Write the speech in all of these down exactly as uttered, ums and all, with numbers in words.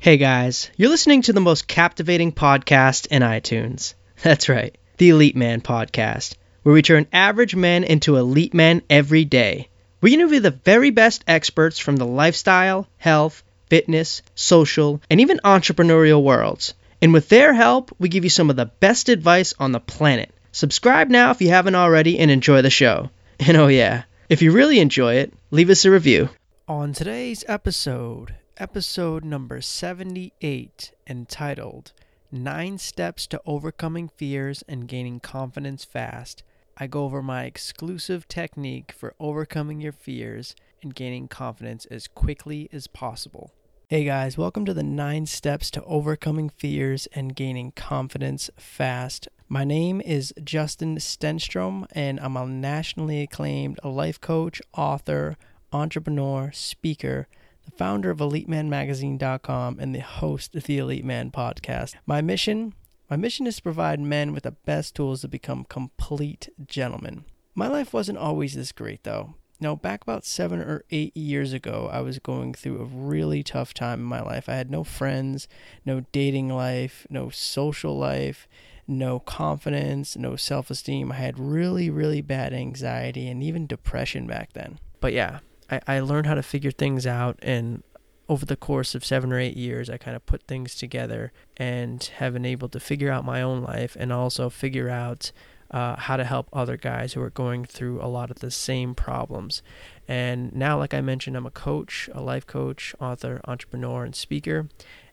Hey guys, you're listening to the most captivating podcast in iTunes. That's right, the Elite Man Podcast, where we turn average men into elite men every day. We interview the very best experts from the lifestyle, health, fitness, social, and even entrepreneurial worlds. And with their help, we give you some of the best advice on the planet. Subscribe now if you haven't already and enjoy the show. And oh yeah, if you really enjoy it, leave us a review. On today's episode, episode number seventy-eight, entitled Nine Steps to Overcoming Fears and Gaining Confidence Fast, I go over my exclusive technique for overcoming your fears and gaining confidence as quickly as possible. Hey guys, welcome to the Nine Steps to Overcoming Fears and Gaining Confidence Fast. My name is Justin Stenstrom, and I'm a nationally acclaimed life coach, author, entrepreneur, speaker, the founder of elite man magazine dot com, and the host of the Elite Man Podcast. My mission? My mission is to provide men with the best tools to become complete gentlemen. My life wasn't always this great, though. Now, back about seven or eight years ago, I was going through a really tough time in my life. I had no friends, no dating life, no social life, no confidence, no self-esteem. I had really, really bad anxiety and even depression back then. But yeah, I, I learned how to figure things out, and over the course of seven or eight years, I kind of put things together and have been able to figure out my own life and also figure out uh, how to help other guys who are going through a lot of the same problems. And now, like I mentioned, I'm a coach, a life coach, author, entrepreneur, and speaker,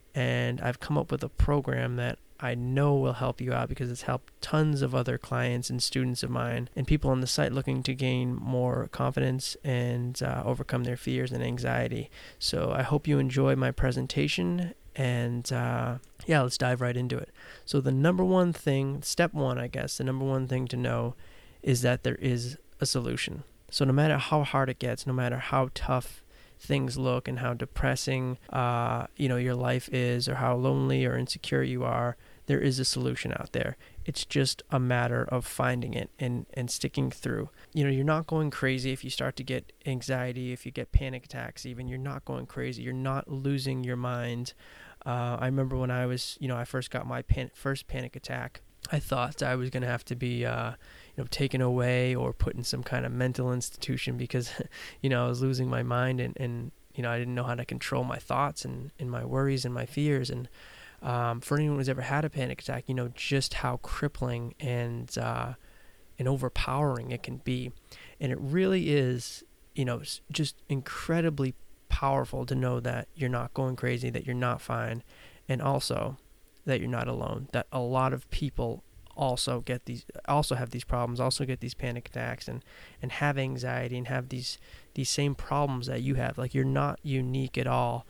and I've come up with a program that I know will help you out because it's helped tons of other clients and students of mine and people on the site looking to gain more confidence and uh, overcome their fears and anxiety. So I hope you enjoy my presentation, and uh, yeah, let's dive right into it. So the number one thing, step one, I guess, the number one thing to know is that there is a solution. So no matter how hard it gets, no matter how tough things look and how depressing uh, you know, your life is, or how lonely or insecure you are, there is a solution out there. It's just a matter of finding it and, and sticking through. You know, you're not going crazy if you start to get anxiety, if you get panic attacks even. You're not going crazy. You're not losing your mind. Uh, I remember when I was, you know, I first got my pan- first panic attack, I thought I was going to have to be, uh, you know, taken away or put in some kind of mental institution because, you know, I was losing my mind and, and you know, I didn't know how to control my thoughts and, and my worries and my fears. And um, for anyone who's ever had a panic attack, you know just how crippling and uh, and overpowering it can be. And it really is, you know, just incredibly powerful to know that you're not going crazy, that you're not fine, and also that you're not alone, that a lot of people also get these, also have these problems, also get these panic attacks and, and have anxiety and have these, these same problems that you have. Like, you're not unique at all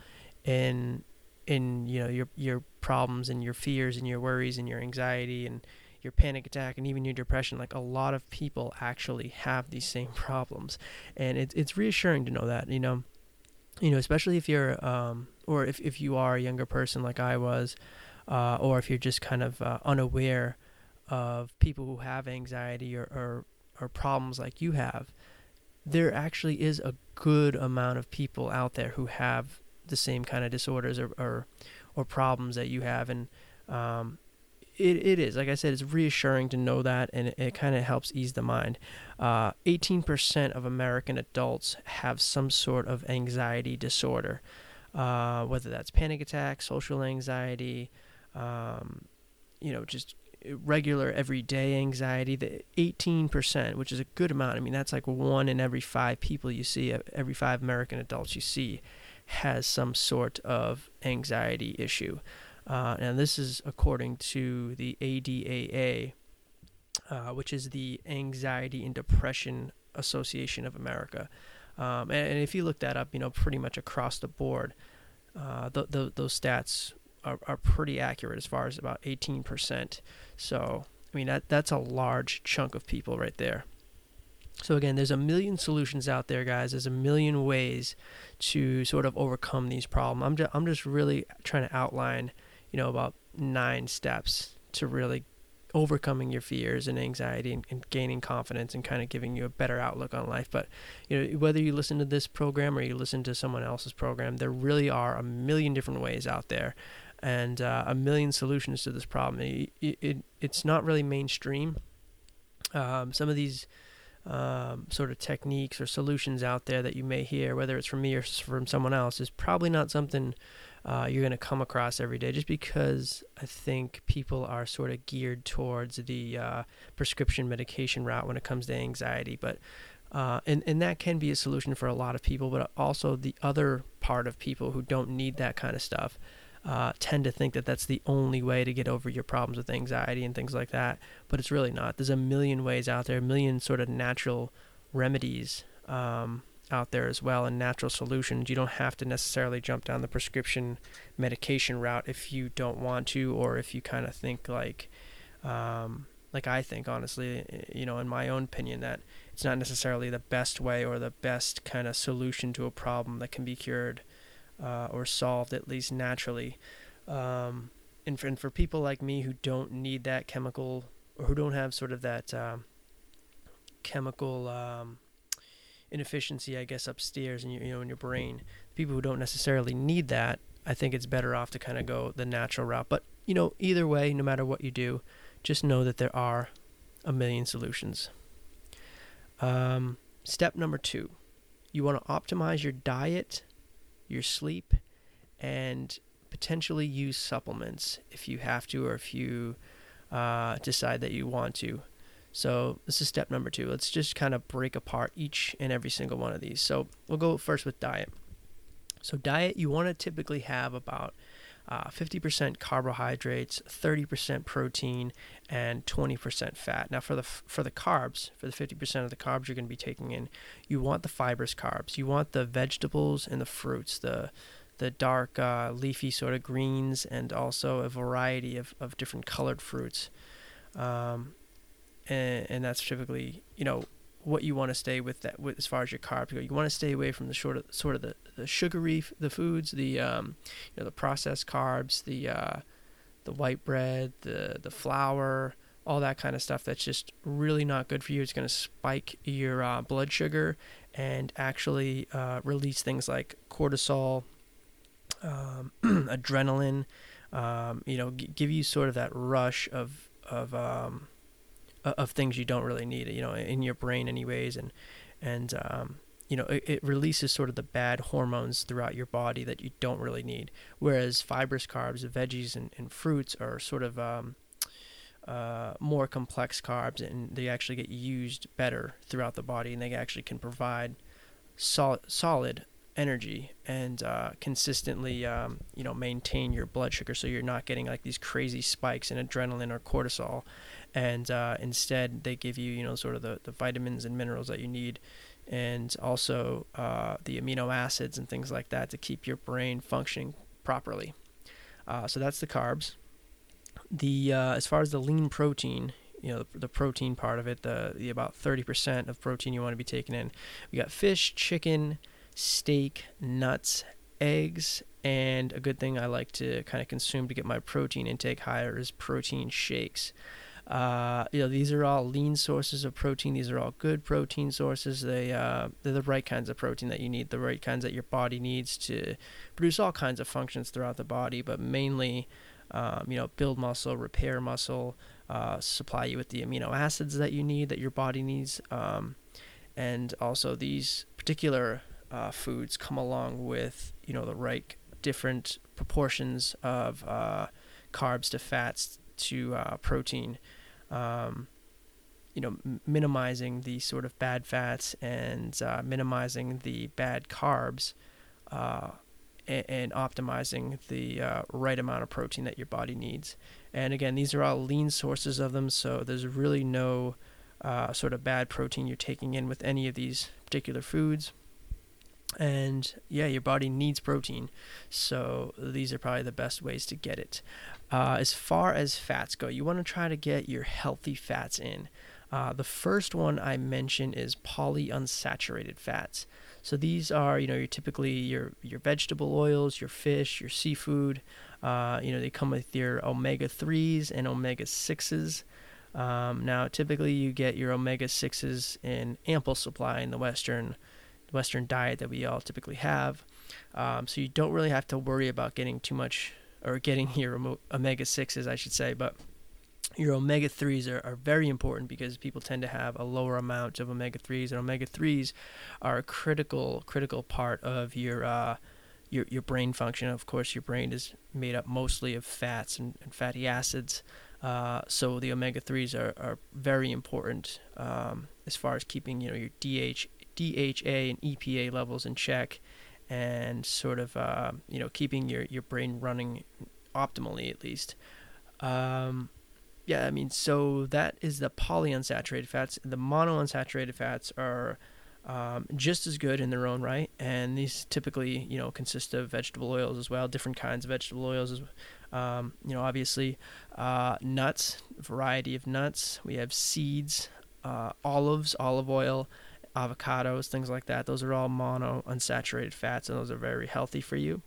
in, in, you know, your, your problems and your fears and your worries and your anxiety and your panic attack and even your depression. Like, a lot of people actually have these same problems, and it's, it's reassuring to know that, you know, you know, especially if you're, um, or if, if you are a younger person like I was, uh, or if you're just kind of uh, unaware of people who have anxiety or, or, or problems like you have. There actually is a good amount of people out there who have the same kind of disorders or, or, or problems that you have. And um, it, it is, like I said, it's reassuring to know that, and it, it kind of helps ease the mind. Uh, eighteen percent of American adults have some sort of anxiety disorder, uh, whether that's panic attack, social anxiety, um, you know, just regular everyday anxiety. The eighteen percent, which is a good amount. I mean, that's like one in every five people you see, every five American adults you see, has some sort of anxiety issue. Uh, and this is according to the A D A A, uh, which is the Anxiety and Depression Association of America. Um, and, and if you look that up, you know, pretty much across the board, uh, th- th- those stats are, are pretty accurate as far as about eighteen percent. So, I mean, that that's a large chunk of people right there. So again, there's a million solutions out there, guys. There's a million ways to sort of overcome these problems. I'm just, I'm just really trying to outline, you know, about nine steps to really overcoming your fears and anxiety and, and gaining confidence and kind of giving you a better outlook on life. But you know, whether you listen to this program or you listen to someone else's program, there really are a million different ways out there, and uh, a million solutions to this problem. It, it, it's not really mainstream. Um, some of these um, sort of techniques or solutions out there that you may hear, whether it's from me or from someone else, is probably not something uh, you're going to come across every day, just because I think people are sort of geared towards the uh, prescription medication route when it comes to anxiety. But uh, and, and that can be a solution for a lot of people, but also the other part of people who don't need that kind of stuff uh, tend to think that that's the only way to get over your problems with anxiety and things like that. But it's really not. There's a million ways out there, a million sort of natural remedies um, out there as well, and natural solutions. You don't have to necessarily jump down the prescription medication route if you don't want to, or if you kind of think like, um, like I think, honestly, you know, in my own opinion, that it's not necessarily the best way or the best kind of solution to a problem that can be cured uh, or solved, at least naturally. Um, and, for, and for people like me who don't need that chemical, or who don't have sort of that um, chemical um, inefficiency, I guess, upstairs in your, you know, in your brain, people who don't necessarily need that, I think it's better off to kind of go the natural route. But you know, either way, no matter what you do, just know that there are a million solutions. Um, step number two, you want to optimize your diet, your sleep, and potentially use supplements if you have to, or if you uh, decide that you want to. So this is step number two. Let's just kind of break apart each and every single one of these. So we'll go first with diet. So diet, you want to typically have about uh, fifty percent carbohydrates, thirty percent protein, and twenty percent fat. Now for the for the carbs, for the fifty percent of the carbs you're going to be taking in, you want the fibrous carbs. You want the vegetables and the fruits, the the dark uh, leafy sort of greens, and also a variety of, of different colored fruits. Um, and, and that's typically, you know, what you want to stay with that with as far as your carbs go. You want to stay away from the sort of sort of the, the sugary the foods, the um, you know, the processed carbs, the uh, the white bread, the the flour, all that kind of stuff that's just really not good for you. It's going to spike your uh, blood sugar and actually uh, release things like cortisol, um, adrenaline, um, you know, g- give you sort of that rush of of um, of things you don't really need, you know, in your brain anyways, and and um, you know, it, it releases sort of the bad hormones throughout your body that you don't really need. Whereas fibrous carbs, veggies, and, and fruits are sort of um, uh, more complex carbs, and they actually get used better throughout the body, and they actually can provide sol- solid energy and uh, consistently, um, you know, maintain your blood sugar, so you're not getting like these crazy spikes in adrenaline or cortisol, and uh, instead they give you, you know, sort of the, the vitamins and minerals that you need, and also uh, the amino acids and things like that to keep your brain functioning properly. Uh, so that's the carbs. The uh, as far as the lean protein, you know, the, the protein part of it, the, the about thirty percent of protein you want to be taking in. We got fish, chicken, steak, nuts, eggs, and a good thing I like to kind of consume to get my protein intake higher is protein shakes. Uh, you know, these are all lean sources of protein. These are all good protein sources. They uh, they're the right kinds of protein that you need, the right kinds that your body needs to produce all kinds of functions throughout the body, but mainly, um, you know, build muscle, repair muscle, uh, supply you with the amino acids that you need, that your body needs, um, and also these particular Uh, foods come along with, you know, the right different proportions of uh, carbs to fats to uh, protein, um, you know, m- minimizing the sort of bad fats and uh, minimizing the bad carbs, uh, and, and optimizing the uh, right amount of protein that your body needs. And again, these are all lean sources of them, so there's really no uh, sort of bad protein you're taking in with any of these particular foods. And yeah, your body needs protein, so these are probably the best ways to get it. Uh, as far as fats go, you want to try to get your healthy fats in. Uh, the first one I mentioned is polyunsaturated fats. So these are, you know, your typically your your vegetable oils, your fish, your seafood. Uh, you know, they come with your omega threes and omega sixes. Um, now, typically you get your omega sixes in ample supply in the Western Western diet that we all typically have. Um, so you don't really have to worry about getting too much, or getting your omega sixes, I should say, but your omega threes are, are very important because people tend to have a lower amount of omega threes, and omega threes are a critical critical part of your uh, your your brain function. Of course, your brain is made up mostly of fats and, and fatty acids, uh, so the omega threes are, are very important um, as far as keeping, you know, your D H, D H A and E P A levels in check, and sort of uh, you know, keeping your, your brain running optimally, at least. Um, yeah, I mean, so that is the polyunsaturated fats. The monounsaturated fats are um, just as good in their own right, and these typically, you know, consist of vegetable oils as well, different kinds of vegetable oils. Um, you know, obviously, uh, nuts, a variety of nuts. We have seeds, uh, olives, olive oil, avocados, things like that. Those are all monounsaturated fats, and those are very healthy for you.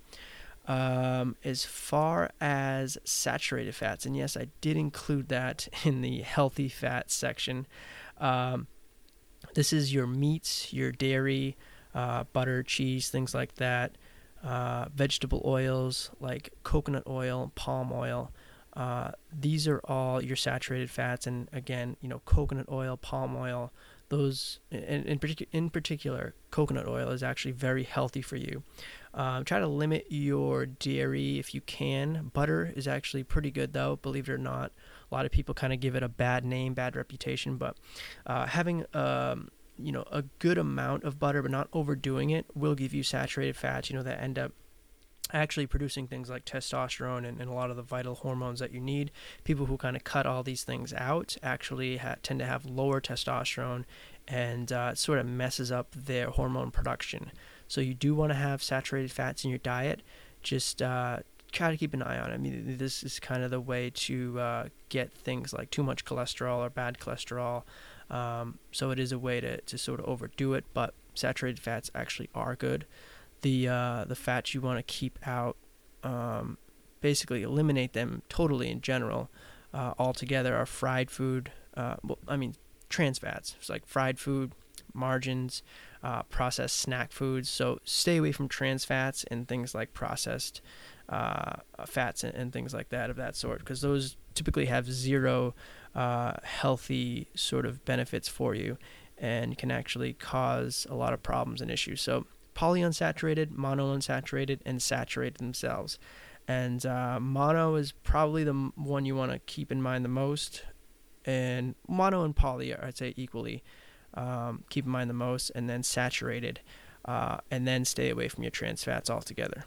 Um, as far as saturated fats, and yes, I did include that in the healthy fats section. Um, this is your meats, your dairy, uh, butter, cheese, things like that. Uh, vegetable oils like coconut oil, palm oil. Uh, these are all your saturated fats, and again, you know, coconut oil, palm oil. Those, in in, particu- in particular, coconut oil is actually very healthy for you. Um, try to limit your dairy if you can. Butter is actually pretty good, though, believe it or not. A lot of people kind of give it a bad name, bad reputation, but uh, having um, you know, a good amount of butter, but not overdoing it, will give you saturated fats, you know, that end up actually producing things like testosterone and, and a lot of the vital hormones that you need. People who kind of cut all these things out actually ha- tend to have lower testosterone, and uh, it sort of messes up their hormone production. So you do want to have saturated fats in your diet. Just uh, try to keep an eye on it. I mean, this is kind of the way to uh, get things like too much cholesterol or bad cholesterol. Um, so it is a way to, to sort of overdo it, but saturated fats actually are good. The uh, the fats you want to keep out, um, basically eliminate them totally in general, uh, altogether, are fried food. Uh, well, I mean, trans fats. It's like fried food, margarines, uh, processed snack foods. So stay away from trans fats and things like processed uh, fats and, and things like that of that sort, because those typically have zero uh, healthy sort of benefits for you and can actually cause a lot of problems and issues. So polyunsaturated, monounsaturated, and saturated themselves. And uh, mono is probably the one you want to keep in mind the most. And mono and poly, I'd say equally, um, keep in mind the most. And then saturated, uh, and then stay away from your trans fats altogether.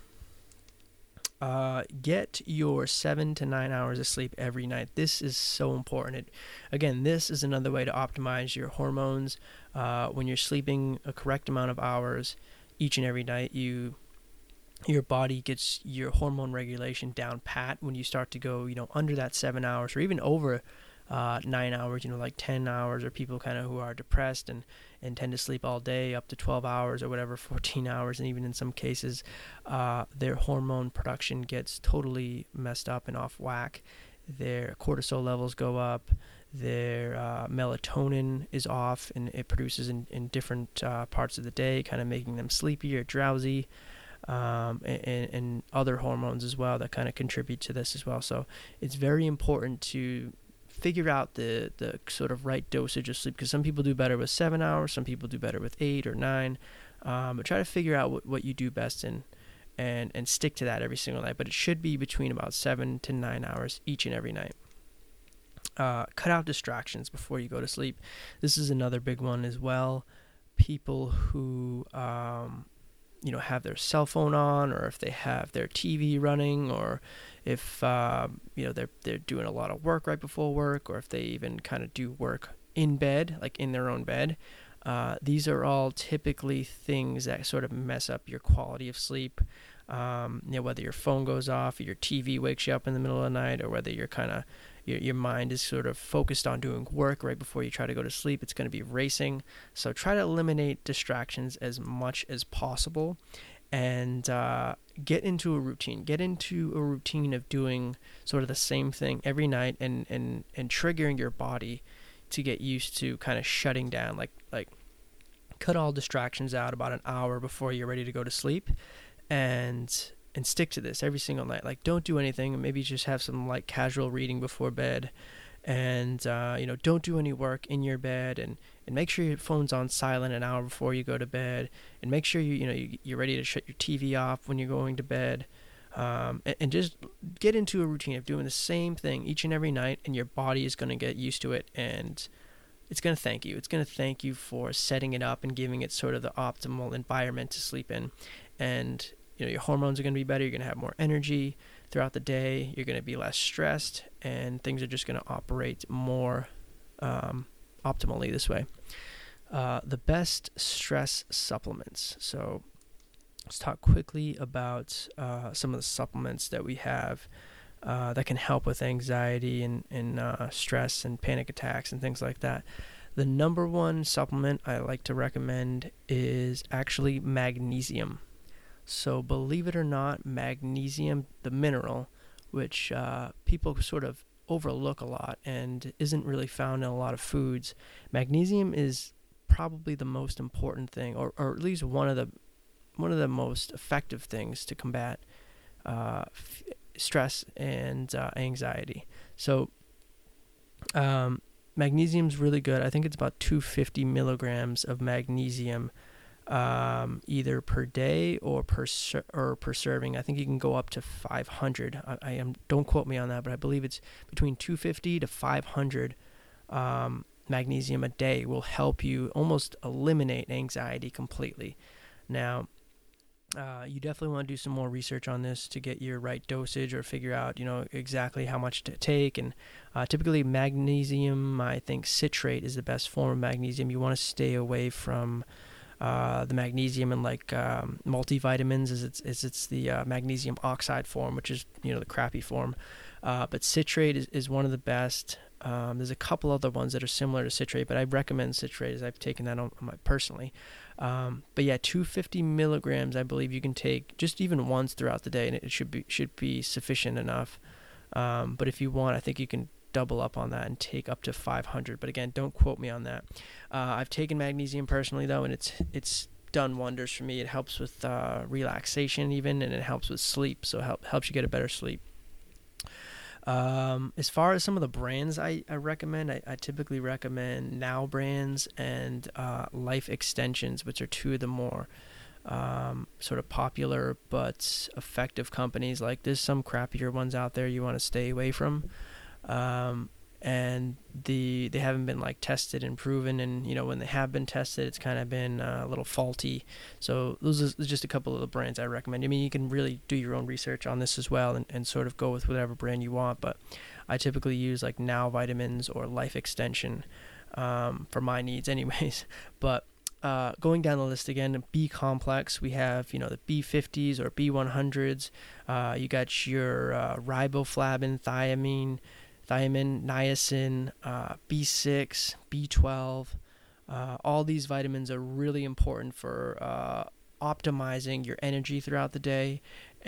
Uh, get your seven to nine hours of sleep every night. This is so important. It, again, this is another way to optimize your hormones. Uh, when you're sleeping a correct amount of hours each and every night, you your body gets your hormone regulation down pat. When you start to go, you know, under that seven hours or even over uh, nine hours, you know, like ten hours, or people kind of who are depressed and, and tend to sleep all day up to twelve hours or whatever, fourteen hours, and even in some cases, uh, their hormone production gets totally messed up and off whack. Their cortisol levels go up, their uh, melatonin is off, and it produces in, in different uh, parts of the day, kind of making them sleepy or drowsy, um, and, and other hormones as well that kind of contribute to this as well. So it's very important to figure out the, the sort of right dosage of sleep, because some people do better with seven hours, some people do better with eight or nine, um, but try to figure out what, what you do best in. And, and stick to that every single night. But it should be between about seven to nine hours each and every night. Uh, cut out distractions before you go to sleep. This is another big one as well. People who um, you know, have their cell phone on, or if they have their T V running, or if uh, you know, they're they're doing a lot of work right before work, or if they even kind of do work in bed, like in their own bed. Uh, these are all typically things that sort of mess up your quality of sleep. Um, you know, whether your phone goes off, or your T V wakes you up in the middle of the night, or whether you're kind of your, your mind is sort of focused on doing work right before you try to go to sleep. It's going to be racing. So try to eliminate distractions as much as possible, and uh, get into a routine. Get into a routine of doing sort of the same thing every night, and, and, and triggering your body to get used to kind of shutting down. Like like cut all distractions out about an hour before you're ready to go to sleep, and and stick to this every single night. Like, don't do anything. Maybe just have some like casual reading before bed, and uh, you know, don't do any work in your bed, and, and make sure your phone's on silent an hour before you go to bed, and make sure you you know you, you're ready to shut your T V off when you're going to bed, um, and, and just get into a routine of doing the same thing each and every night, and your body is going to get used to it, and it's going to thank you. It's going to thank you for setting it up and giving it sort of the optimal environment to sleep in, and you know, your hormones are going to be better. You're going to have more energy throughout the day. You're going to be less stressed, and things are just going to operate more um, optimally this way. Uh, the best stress supplements. So let's talk quickly about uh, some of the supplements that we have uh, that can help with anxiety and, and uh, stress and panic attacks and things like that. The number one supplement I like to recommend is actually magnesium. So believe it or not, magnesium, the mineral, which uh, people sort of overlook a lot and isn't really found in a lot of foods, magnesium is probably the most important thing, or, or at least one of the one of the most effective things to combat uh, f- stress and uh, anxiety. So um, magnesium's really good. I think it's about two hundred fifty milligrams of magnesium, um, either per day or per ser- or per serving. I think you can go up to five hundred. I, I am don't quote me on that, but I believe it's between two hundred fifty to five hundred um, magnesium a day will help you almost eliminate anxiety completely. Now, uh, you definitely want to do some more research on this to get your right dosage, or figure out, you know, exactly how much to take. And uh, typically magnesium, I think citrate is the best form of magnesium. You want to stay away from Uh, the magnesium in like um, multivitamins, is it's is it's the uh, magnesium oxide form, which is, you know, the crappy form. Uh, but citrate is, is one of the best. Um, there's a couple other ones that are similar to citrate, but I recommend citrate, as I've taken that on, on my personally. Um, but yeah, two hundred fifty milligrams, I believe you can take just even once throughout the day, and it should be should be sufficient enough. Um, but if you want, I think you can double up on that and take up to five hundred. But again, don't quote me on that. Uh, I've taken magnesium personally though, and it's it's done wonders for me. It helps with uh, relaxation even, and it helps with sleep. So it help, helps you get a better sleep. Um, as far as some of the brands I, I recommend, I, I typically recommend Now Brands and uh, Life Extensions, which are two of the more um, sort of popular but effective companies. Like, there's some crappier ones out there you want to stay away from. Um, and the they haven't been like tested and proven, and you know, when they have been tested, it's kind of been uh, a little faulty. So those are just a couple of the brands I recommend. I mean, you can really do your own research on this as well, and, and sort of go with whatever brand you want, but I typically use like Now Vitamins or Life Extension um, for my needs anyways. But Uh, going down the list again, B complex, we have, you know, the B fifties or B one hundreds. Uh, you got your uh, riboflavin, thiamine, thiamine, niacin, uh, B six, B twelve. Uh, all these vitamins are really important for uh, optimizing your energy throughout the day,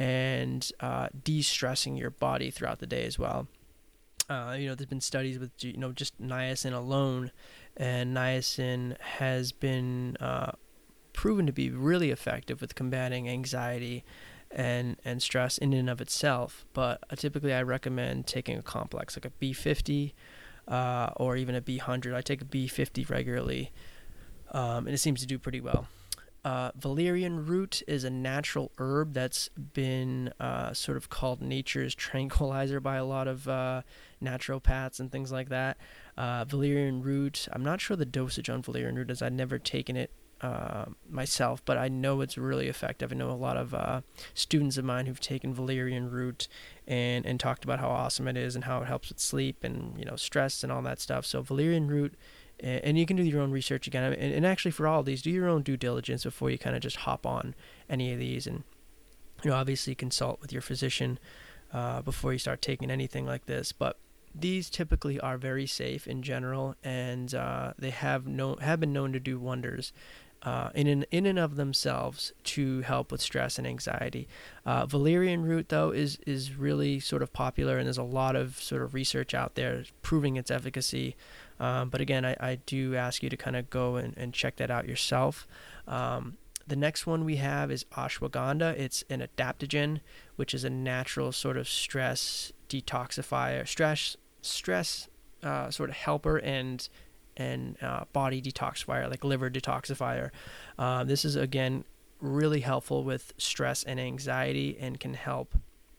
and uh, de-stressing your body throughout the day as well. Uh, you know, there's been studies with, you know, just niacin alone, and niacin has been uh, proven to be really effective with combating anxiety and, and stress in and of itself. But uh, typically I recommend taking a complex, like a B fifty uh, or even a B one hundred. I take a B fifty regularly, um, and it seems to do pretty well. Uh, valerian root is a natural herb that's been uh, sort of called nature's tranquilizer by a lot of uh, naturopaths and things like that. Uh, valerian root, I'm not sure the dosage on valerian root is. I've never taken it uh, myself, but I know it's really effective. I know a lot of uh, students of mine who've taken valerian root and, and talked about how awesome it is and how it helps with sleep and, you know, stress and all that stuff. So valerian root, and you can do your own research again. And, and actually, for all of these, do your own due diligence before you kind of just hop on any of these. And, you know, obviously consult with your physician uh, before you start taking anything like this. But these typically are very safe in general, and uh, they have no have been known to do wonders uh, in and, in and of themselves to help with stress and anxiety. Uh, valerian root, though, is is really sort of popular, and there's a lot of sort of research out there proving its efficacy. Um, but again, I, I do ask you to kind of go and, and check that out yourself. Um, The next one we have is ashwagandha. It's an adaptogen, which is a natural sort of stress detoxifier, stress stress uh, sort of helper and and uh, body detoxifier, like liver detoxifier. Uh, this is, again, really helpful with stress and anxiety and can help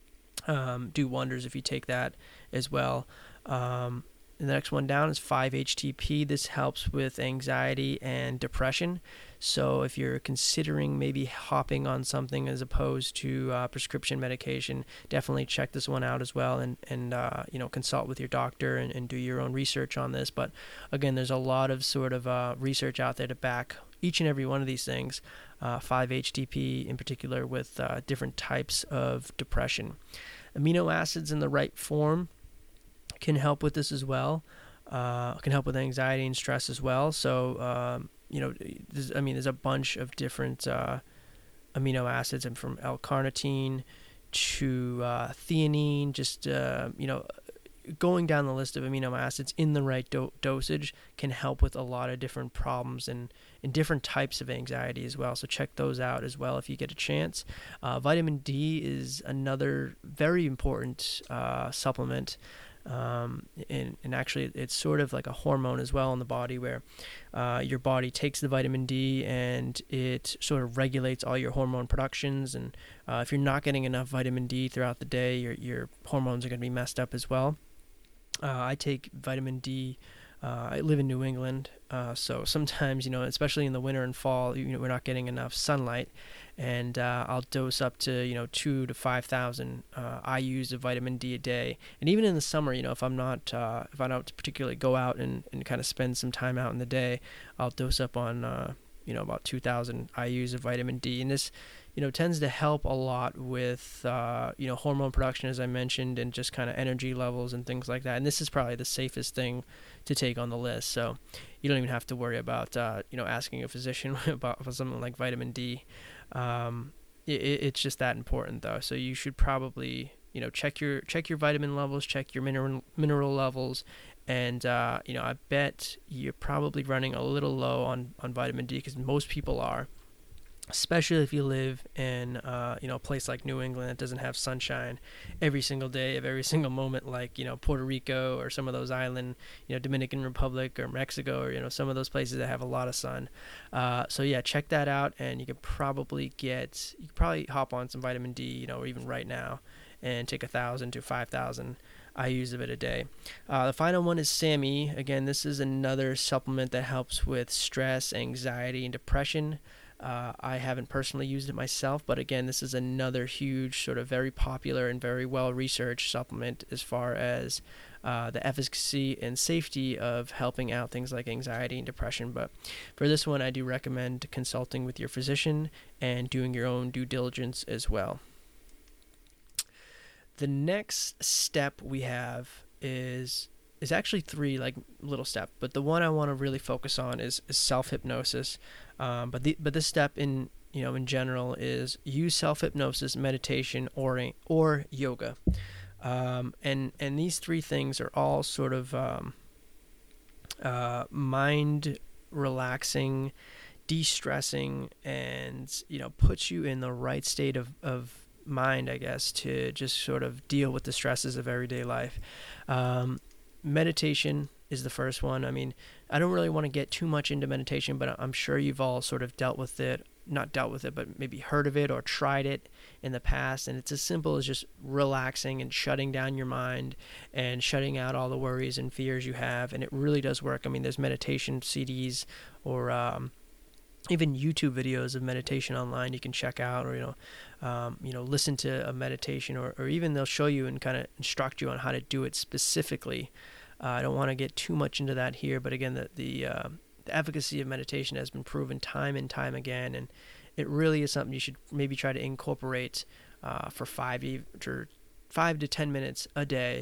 um, do wonders if you take that as well. Um, The next one down is five H T P. This helps with anxiety and depression. So if you're considering maybe hopping on something as opposed to uh, prescription medication, definitely check this one out as well, and, and uh, you know, consult with your doctor and, and do your own research on this. But again, there's a lot of sort of uh, research out there to back each and every one of these things, uh, five H T P in particular, with uh, different types of depression. Amino acids in the right form can help with this as well. Uh, can help with anxiety and stress as well. So, um, you know, I mean, there's a bunch of different uh, amino acids, and from L-carnitine to uh, theanine, just, uh, you know, going down the list of amino acids in the right do- dosage can help with a lot of different problems and, and different types of anxiety as well. So check those out as well if you get a chance. Uh, vitamin D is another very important uh, supplement. Um, and, and actually it's sort of like a hormone as well in the body, where uh, your body takes the vitamin D and it sort of regulates all your hormone productions. And uh, if you're not getting enough vitamin D throughout the day, your, your hormones are going to be messed up as well. Uh, I take vitamin D. Uh, I live in New England, uh, so sometimes, you know, especially in the winter and fall, you know, we're not getting enough sunlight, and uh, I'll dose up to, you know, two to five thousand uh, I U's of vitamin D a day. And even in the summer, you know, if I'm not, uh, if I don't particularly go out and, and kind of spend some time out in the day, I'll dose up on, uh, you know, about two thousand I U's of vitamin D. And this, you know, tends to help a lot with, uh, you know, hormone production, as I mentioned, and just kind of energy levels and things like that. And this is probably the safest thing to take on the list. So you don't even have to worry about, uh, you know, asking a physician about something like vitamin D. Um, it, it's just that important, though. So you should probably, you know, check your check your vitamin levels, check your mineral mineral levels, and uh, you know, I bet you're probably running a little low on, on vitamin D, because most people are, especially if you live in uh, you know, a place like New England that doesn't have sunshine every single day of every single moment, like, you know, Puerto Rico or some of those island, you know, Dominican Republic or Mexico, or, you know, some of those places that have a lot of sun. Uh, so yeah, check that out, and you could probably get, you could probably hop on some vitamin D, you know, even right now, and take a thousand to five thousand I U's of it a day. Uh, the final one is SAMe. Again, this is another supplement that helps with stress, anxiety, and depression. Uh, I haven't personally used it myself, but again, this is another huge, sort of very popular and very well-researched supplement as far as uh, the efficacy and safety of helping out things like anxiety and depression. But for this one, I do recommend consulting with your physician and doing your own due diligence as well. The next step we have is is actually three, like, little steps, but the one I want to really focus on is, is self-hypnosis. Um, but the but this step in, you know, in general is use self-hypnosis, meditation, or or yoga. Um, and and these three things are all sort of um, uh, mind relaxing, de-stressing, and, you know, puts you in the right state of, of mind, I guess, to just sort of deal with the stresses of everyday life. Um, meditation is the first one. I mean, I don't really want to get too much into meditation, but I'm sure you've all sort of dealt with it, not dealt with it, but maybe heard of it or tried it in the past. And it's as simple as just relaxing and shutting down your mind and shutting out all the worries and fears you have. And it really does work. I mean, there's meditation C Ds or um, even YouTube videos of meditation online you can check out, or, you know, um, you know, listen to a meditation, or, or even they'll show you and kind of instruct you on how to do it specifically. Uh, I don't want to get too much into that here, but again, the the, uh, the efficacy of meditation has been proven time and time again, and it really is something you should maybe try to incorporate uh, for five or five to ten minutes a day.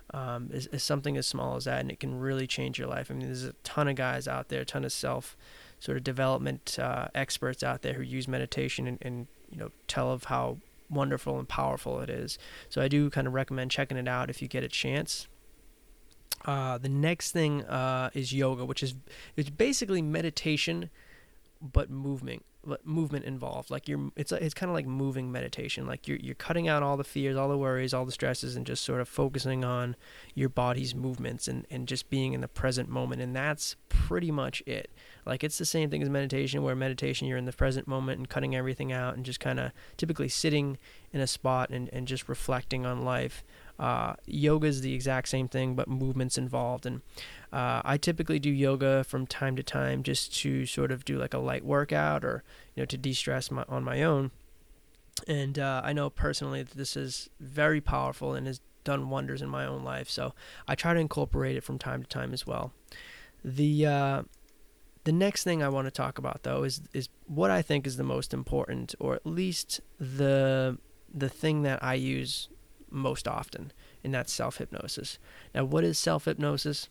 um, is, is something as small as that, and it can really change your life. I mean, there's a ton of guys out there, a ton of self sort of development uh, experts out there who use meditation and, and you know tell of how wonderful and powerful it is. So I do kind of recommend checking it out if you get a chance. Uh, the next thing uh, is yoga, which is it's basically meditation, but movement, movement involved. Like you're, it's it's kind of like moving meditation. Like you're you're cutting out all the fears, all the worries, all the stresses, and just sort of focusing on your body's movements and, and just being in the present moment. And that's pretty much it. Like it's the same thing as meditation, where meditation you're in the present moment and cutting everything out and just kind of typically sitting in a spot and, and just reflecting on life. Uh, yoga is the exact same thing, but movements involved. And uh, I typically do yoga from time to time just to sort of do like a light workout or, you know, to de-stress my, on my own. And uh, I know personally that this is very powerful and has done wonders in my own life. So I try to incorporate it from time to time as well. The uh, the next thing I want to talk about, though, is is what I think is the most important, or at least the the thing that I use most often, and that's self-hypnosis. Now, what is self-hypnosis?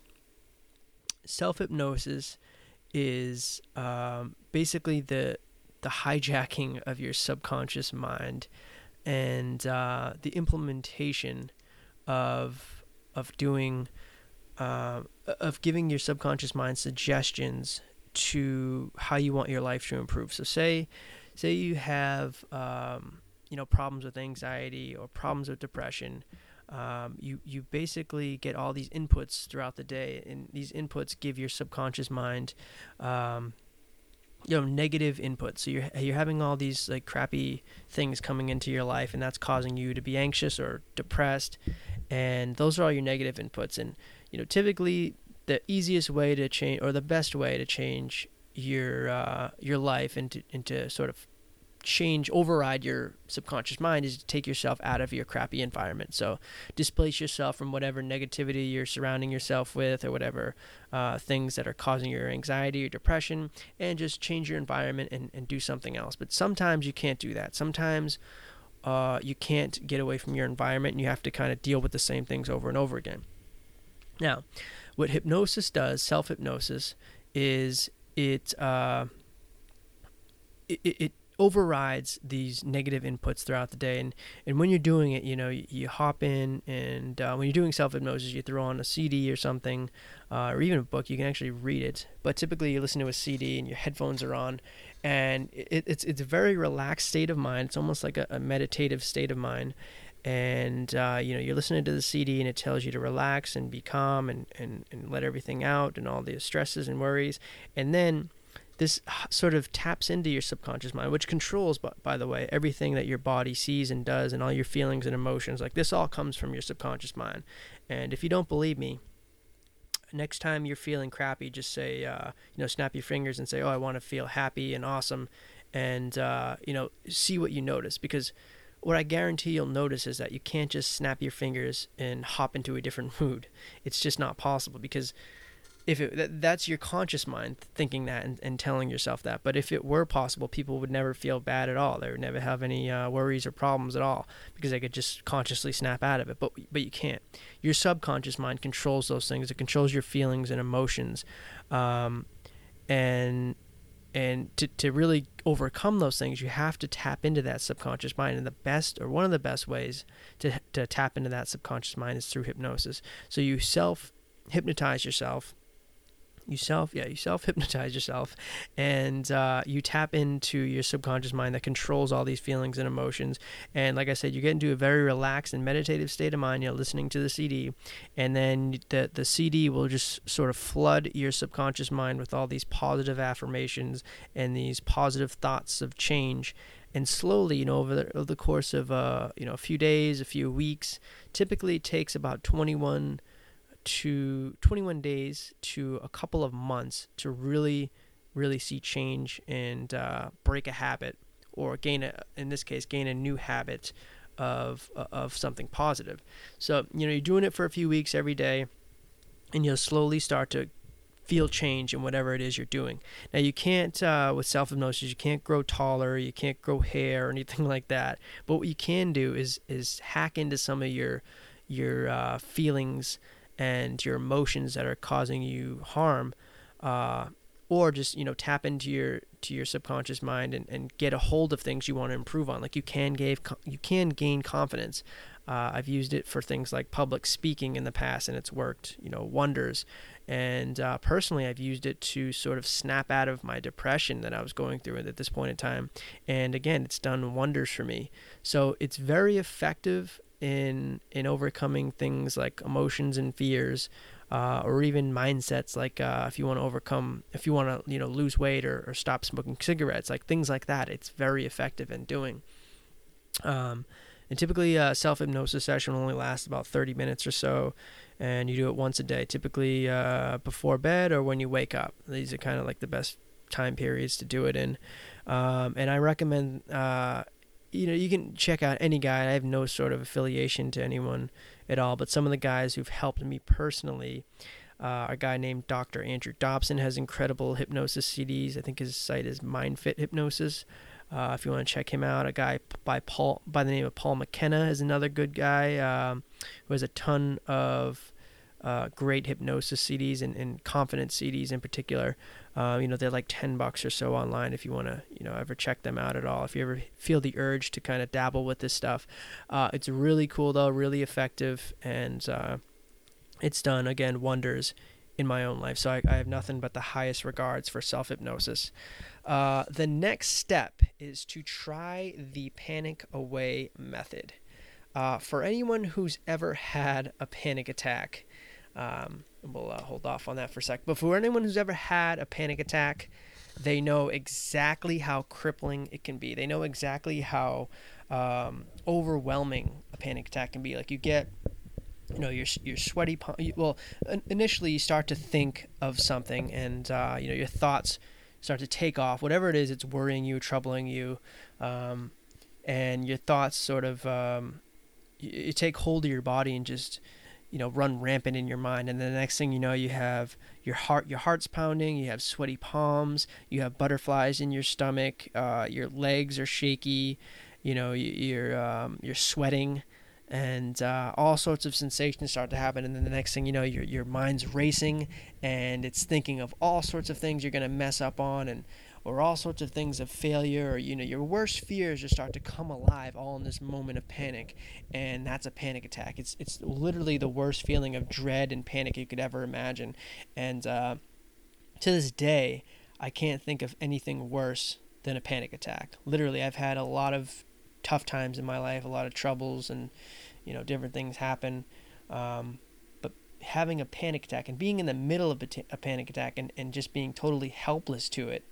Self-hypnosis is um, basically the the hijacking of your subconscious mind and uh, the implementation of of doing uh, of giving your subconscious mind suggestions to how you want your life to improve. So, say say you have um, you know, problems with anxiety or problems with depression. Um, you, you basically get all these inputs throughout the day, and these inputs give your subconscious mind, um, you know, negative inputs. So you're, you're having all these like crappy things coming into your life, and that's causing you to be anxious or depressed. And those are all your negative inputs. And, you know, typically the easiest way to change, or the best way to change your, uh, your life into, into sort of change, override your subconscious mind, is to take yourself out of your crappy environment. So displace yourself from whatever negativity you're surrounding yourself with, or whatever uh, things that are causing your anxiety or depression, and just change your environment and, and do something else. But sometimes you can't do that. Sometimes uh, you can't get away from your environment, and you have to kind of deal with the same things over and over again. Now, what hypnosis does, self-hypnosis, is it uh, it, it overrides these negative inputs throughout the day. And, and when you're doing it, you know, you, you hop in, and uh, when you're doing self-hypnosis, you throw on a C D or something, uh, or even a book. You can actually read it. But typically you listen to a C D and your headphones are on, and it, it's it's a very relaxed state of mind. It's almost like a, a meditative state of mind. And, uh, you know, you're listening to the C D, and it tells you to relax and be calm and, and, and let everything out and all the stresses and worries. And then this sort of taps into your subconscious mind, which controls, by, by the way, everything that your body sees and does, and all your feelings and emotions. Like, this all comes from your subconscious mind. And if you don't believe me, next time you're feeling crappy, just say, uh, you know, snap your fingers and say, oh, I want to feel happy and awesome. And, uh, you know, see what you notice. Because what I guarantee you'll notice is that you can't just snap your fingers and hop into a different mood. It's just not possible, because if it, that, that's your conscious mind thinking that and, and telling yourself that. But if it were possible, people would never feel bad at all. They would never have any uh, worries or problems at all, because they could just consciously snap out of it. But but you can't. Your subconscious mind controls those things. It controls your feelings and emotions, um, and and to to really overcome those things, you have to tap into that subconscious mind. And the best, or one of the best ways to to tap into that subconscious mind is through hypnosis. So you self hypnotize yourself. You self, yeah, you self-hypnotize yourself, and uh, you tap into your subconscious mind that controls all these feelings and emotions. And like I said, you get into a very relaxed and meditative state of mind. You're listening to the C D, and then the the C D will just sort of flood your subconscious mind with all these positive affirmations and these positive thoughts of change. And slowly, you know, over the, over the course of uh, you know, a few days, a few weeks, typically it takes about twenty-one to twenty-one days to a couple of months to really really see change and uh, break a habit, or gain a, in this case gain a new habit of of something positive. So, you know, you're doing it for a few weeks every day, and you'll slowly start to feel change in whatever it is you're doing. Now, you can't uh, with self-hypnosis, you can't grow taller, you can't grow hair or anything like that, but what you can do is is hack into some of your your uh, feelings and your emotions that are causing you harm, uh, or just, you know, tap into your to your subconscious mind and, and get a hold of things you want to improve on. Like you can gain you can gain confidence. Uh, I've used it for things like public speaking in the past, and it's worked, you know, wonders. And uh, personally, I've used it to sort of snap out of my depression that I was going through at this point in time. And again, it's done wonders for me. So it's very effective in in overcoming things like emotions and fears, uh, or even mindsets like uh, if you want to overcome, if you want to, you know, lose weight or, or stop smoking cigarettes, like things like that. It's very effective in doing. Um, and typically a self-hypnosis session will only last about thirty minutes or so, and you do it once a day, typically uh, before bed or when you wake up. These are kind of like the best time periods to do it in. Um, and I recommend, uh, you know, you can check out any guy. I have no sort of affiliation to anyone at all, but some of the guys who've helped me personally, uh, a guy named Doctor Andrew Dobson has incredible hypnosis C Ds. I think his site is MindFit Hypnosis. Uh, if you want to check him out, a guy by Paul by the name of Paul McKenna is another good guy um, who has a ton of uh, great hypnosis C Ds and, and confidence C Ds in particular. Uh, you know, they're like ten bucks or so online if you want to, you know, ever check them out at all. If you ever feel the urge to kind of dabble with this stuff, uh, it's really cool though, really effective, and uh, it's done again wonders in my own life. So I, I have nothing but the highest regards for self-hypnosis. Uh, the next step is to try the panic away method. Uh, for anyone who's ever had a panic attack, um, we'll uh, hold off on that for a sec, but for anyone who's ever had a panic attack, they know exactly how crippling it can be. They know exactly how um, overwhelming a panic attack can be. Like you get, you know, you're, you're sweaty. Well, initially you start to think of something, and, uh, you know, your thoughts start to take off. Whatever it is, it's worrying you, troubling you, um, and your thoughts sort of, um, you, you take hold of your body and just, you know, run rampant in your mind. And then the next thing you know, you have your heart, your heart's pounding, you have sweaty palms, you have butterflies in your stomach, uh, your legs are shaky, you know, you, you're, um, you're sweating. And uh, all sorts of sensations start to happen, and then the next thing you know, your your mind's racing, and it's thinking of all sorts of things you're gonna mess up on, and or all sorts of things of failure, or you know, your worst fears just start to come alive, all in this moment of panic, and that's a panic attack. It's it's literally the worst feeling of dread and panic you could ever imagine, and uh, to this day, I can't think of anything worse than a panic attack. Literally, I've had a lot of tough times in my life, a lot of troubles, and you know, different things happen, um, but having a panic attack and being in the middle of a, t- a panic attack and, and just being totally helpless to it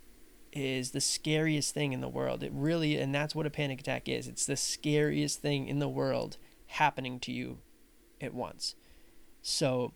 is the scariest thing in the world. It really, and that's what a panic attack is. It's the scariest thing in the world happening to you at once. So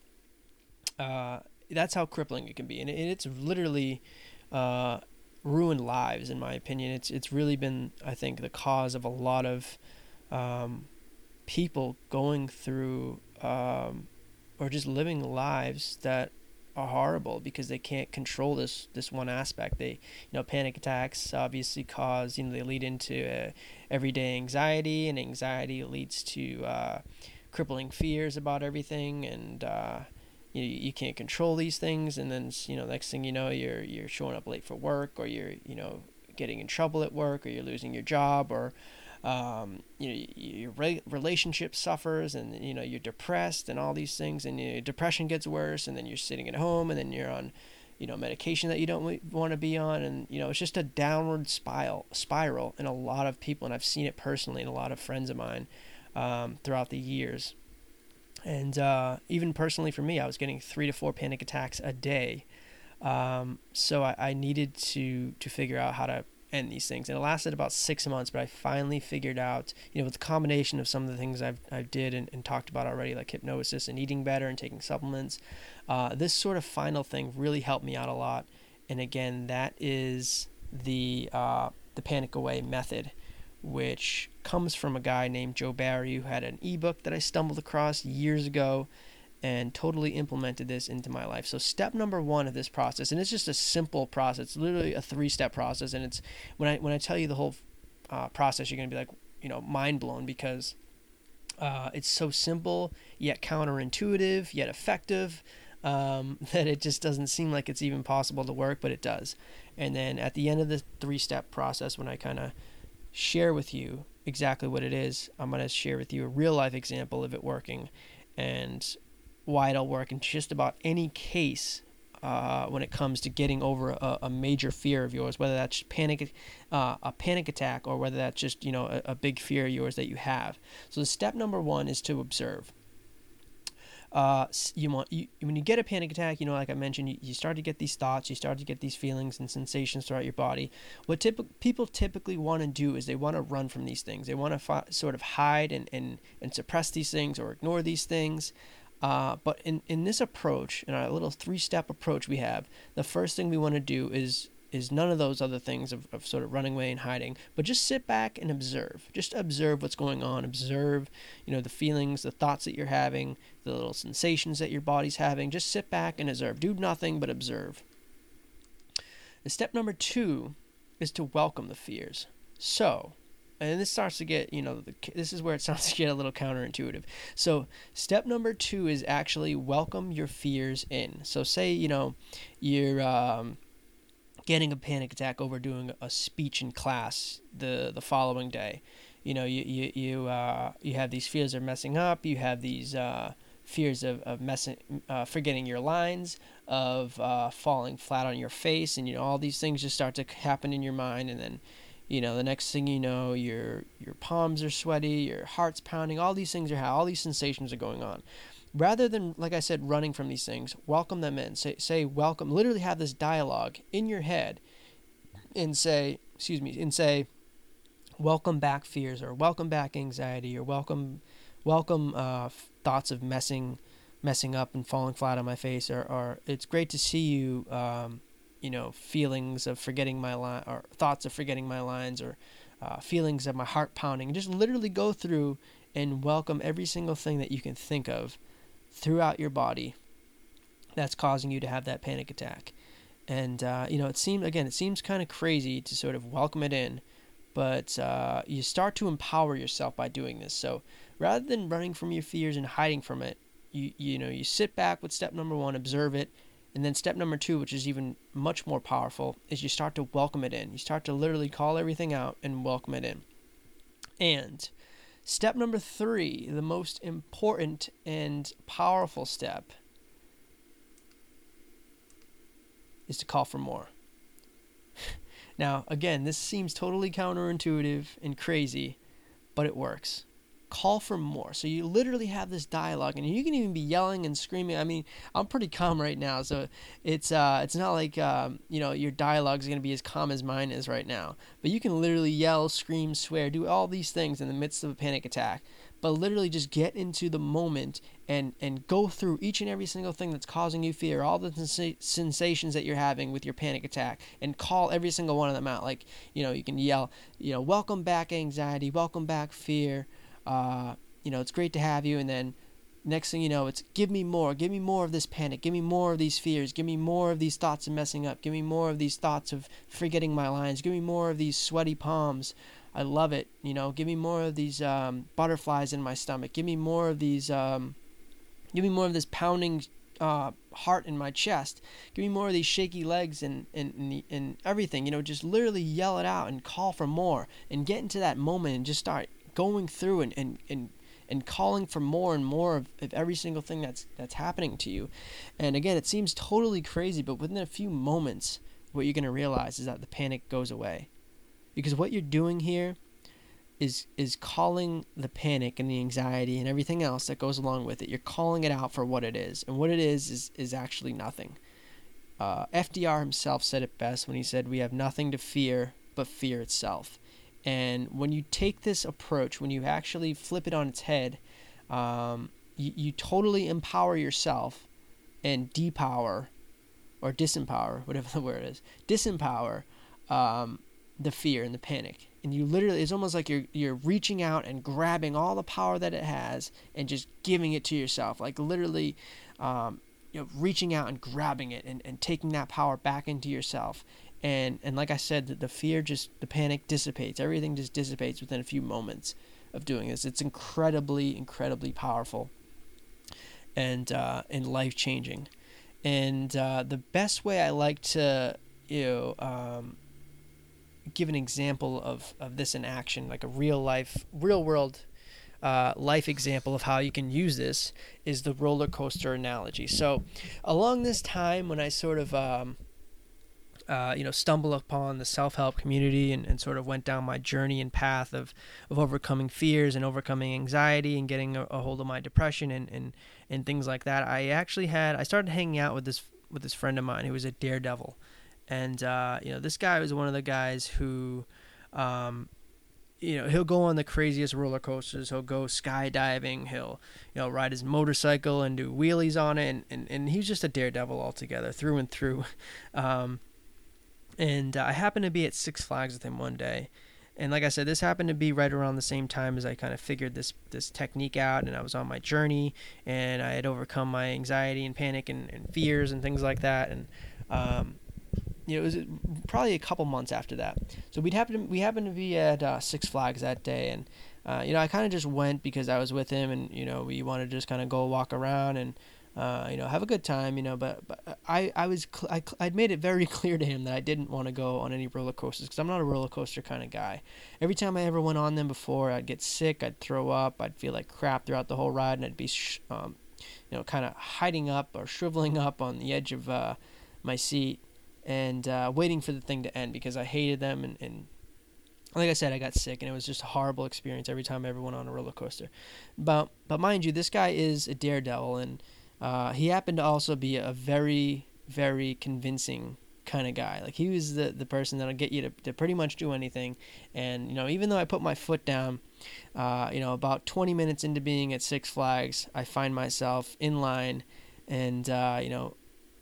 uh, that's how crippling it can be, and it, it's literally uh, ruined lives, in my opinion. It's it's really been, I think, the cause of a lot of um, people going through um, or just living lives that are horrible because they can't control this this one aspect. They, you know, panic attacks obviously cause, you know, they lead into uh, everyday anxiety, and anxiety leads to uh, crippling fears about everything, and uh, you you can't control these things, and then, you know, next thing you know, you're you're showing up late for work, or you're, you know, getting in trouble at work, or you're losing your job, or um, you know, your re- relationship suffers, and you know, you're depressed, and all these things, and your depression gets worse, and then you're sitting at home, and then you're on, you know, medication that you don't want to be on, and you know, it's just a downward spiral spiral in a lot of people, and I've seen it personally in a lot of friends of mine um, throughout the years. And uh, even personally for me, I was getting three to four panic attacks a day. Um, so I, I needed to to figure out how to end these things. And it lasted about six months, but I finally figured out, you know, with the combination of some of the things I've I did and, and talked about already, like hypnosis and eating better and taking supplements, uh, this sort of final thing really helped me out a lot. And again, that is the uh, the Panic Away method, which comes from a guy named Joe Barry, who had an ebook that I stumbled across years ago and totally implemented this into my life. So step number one of this process, and it's just a simple process, it's literally a three-step process, and it's when I when I tell you the whole uh, process, you're going to be like, you know, mind blown, because Uh, it's so simple, yet counterintuitive, yet effective, um, that it just doesn't seem like it's even possible to work, but it does. And then at the end of the three-step process, when I kind of share with you exactly what it is, I'm going to share with you a real-life example of it working and why it'll work in just about any case uh, when it comes to getting over a, a major fear of yours, whether that's panic, uh, a panic attack, or whether that's just, you know, a, a big fear of yours that you have. So the step number one is to observe. Uh, you want you, when you get a panic attack, you know, like I mentioned, you, you start to get these thoughts, you start to get these feelings and sensations throughout your body. What typ- people typically want to do is they want to run from these things. They want to fi- sort of hide and, and, and suppress these things or ignore these things. Uh, but in, in this approach, in our little three-step approach we have, the first thing we want to do is is none of those other things of, of sort of running away and hiding, but just sit back and observe. Just observe what's going on. Observe, you know, the feelings, the thoughts that you're having, the little sensations that your body's having. Just sit back and observe. Do nothing but observe. And step number two is to welcome the fears. So, and this starts to get, you know, the, this is where it starts to get a little counterintuitive. So step number two is actually welcome your fears in. So say, you know, you're um, getting a panic attack over doing a speech in class the the following day. You know, you you you, uh, you have these fears of messing up. You have these uh, fears of of messing, uh, forgetting your lines, of uh, falling flat on your face, and you know all these things just start to happen in your mind, and then, you know, the next thing you know, your your palms are sweaty, your heart's pounding. All these things are all these sensations are going on. Rather than, like I said, running from these things, welcome them in. Say, say welcome. Literally have this dialogue in your head, and say, excuse me, and say, welcome back fears, or welcome back anxiety, or welcome, welcome uh, thoughts of messing, messing up and falling flat on my face, or, or it's great to see you. Um, you know, feelings of forgetting my line, or thoughts of forgetting my lines, or uh, feelings of my heart pounding. Just literally go through and welcome every single thing that you can think of throughout your body that's causing you to have that panic attack. And uh, you know, it seems again, it seems kind of crazy to sort of welcome it in, but uh, you start to empower yourself by doing this. So rather than running from your fears and hiding from it, you you know, you sit back with step number one, observe it. And then step number two, which is even much more powerful, is you start to welcome it in. You start to literally call everything out and welcome it in. And step number three, the most important and powerful step, is to call for more. Now, again, this seems totally counterintuitive and crazy, but it works. Call for more. So you literally have this dialogue, and you can even be yelling and screaming. I mean, I'm pretty calm right now, so it's uh, it's not like um, you know, your dialogue is going to be as calm as mine is right now. But you can literally yell, scream, swear, do all these things in the midst of a panic attack. But literally just get into the moment and and go through each and every single thing that's causing you fear, all the sens- sensations that you're having with your panic attack, and call every single one of them out. Like, you know, you can yell, you know, welcome back anxiety, welcome back fear. Uh, you know, it's great to have you. And then next thing you know, it's give me more, give me more of this panic, give me more of these fears, give me more of these thoughts of messing up, give me more of these thoughts of forgetting my lines, give me more of these sweaty palms. I love it. You know, give me more of these um, butterflies in my stomach, give me more of these, um, give me more of this pounding uh, heart in my chest, give me more of these shaky legs and, and, and, and everything. You know, just literally yell it out and call for more, and get into that moment and just start going through and, and, and, and calling for more and more of, of every single thing that's that's happening to you. And again, it seems totally crazy, but within a few moments, what you're going to realize is that the panic goes away. Because what you're doing here is is calling the panic and the anxiety and everything else that goes along with it. You're calling it out for what it is. And what it is is, is actually nothing. Uh, F D R himself said it best when he said, "We have nothing to fear but fear itself." And when you take this approach, when you actually flip it on its head, um, you, you totally empower yourself and depower, or disempower, whatever the word is, disempower um, the fear and the panic. And you literally, it's almost like you're you're reaching out and grabbing all the power that it has and just giving it to yourself. Like literally, um, you know, reaching out and grabbing it and, and taking that power back into yourself. And and like I said, the, the fear just, the panic dissipates. Everything just dissipates within a few moments. of doing this. It's incredibly, incredibly powerful and uh, and life changing. And uh, the best way I like to you know um, give an example of, of this in action, like a real life, real world uh, life example of how you can use this, is the roller coaster analogy. So along this time when I sort of um, uh, you know stumbled upon the self-help community and, and sort of went down my journey and path of, of overcoming fears and overcoming anxiety and getting a, a hold of my depression and, and, and things like that, I actually had I started hanging out with this with this friend of mine who was a daredevil. And, uh, you know, this guy was one of the guys who, um, you know, he'll go on the craziest roller coasters. He'll go skydiving. He'll, you know, ride his motorcycle and do wheelies on it. And, and, and he's just a daredevil altogether, through and through. Um, and uh, I happened to be at Six Flags with him one day. And like I said, this happened to be right around the same time as I kind of figured this this technique out, and I was on my journey, and I had overcome my anxiety and panic and, and fears and things like that. And, um, you know, it was probably a couple months after that. So we'd happen to, we happened to be at uh, Six Flags that day, and uh, you know, I kind of just went because I was with him, and you know, we wanted to just kind of go walk around and uh, you know, have a good time, you know. But, but I I was cl- I cl- I'd made it very clear to him that I didn't want to go on any roller coasters because I'm not a roller coaster kind of guy. Every time I ever went on them before, I'd get sick, I'd throw up, I'd feel like crap throughout the whole ride, and I'd be sh- um, you know, kind of hiding up or shriveling up on the edge of uh, my seat. And uh, waiting for the thing to end because I hated them, and, and like I said, I got sick, and it was just a horrible experience every time I ever went on a roller coaster. But but mind you, this guy is a daredevil, and uh, he happened to also be a very, very convincing kind of guy. Like, he was the, the person that'll get you to, to pretty much do anything. And, you know, even though I put my foot down, uh, you know, about twenty minutes into being at Six Flags, I find myself in line and, uh, you know,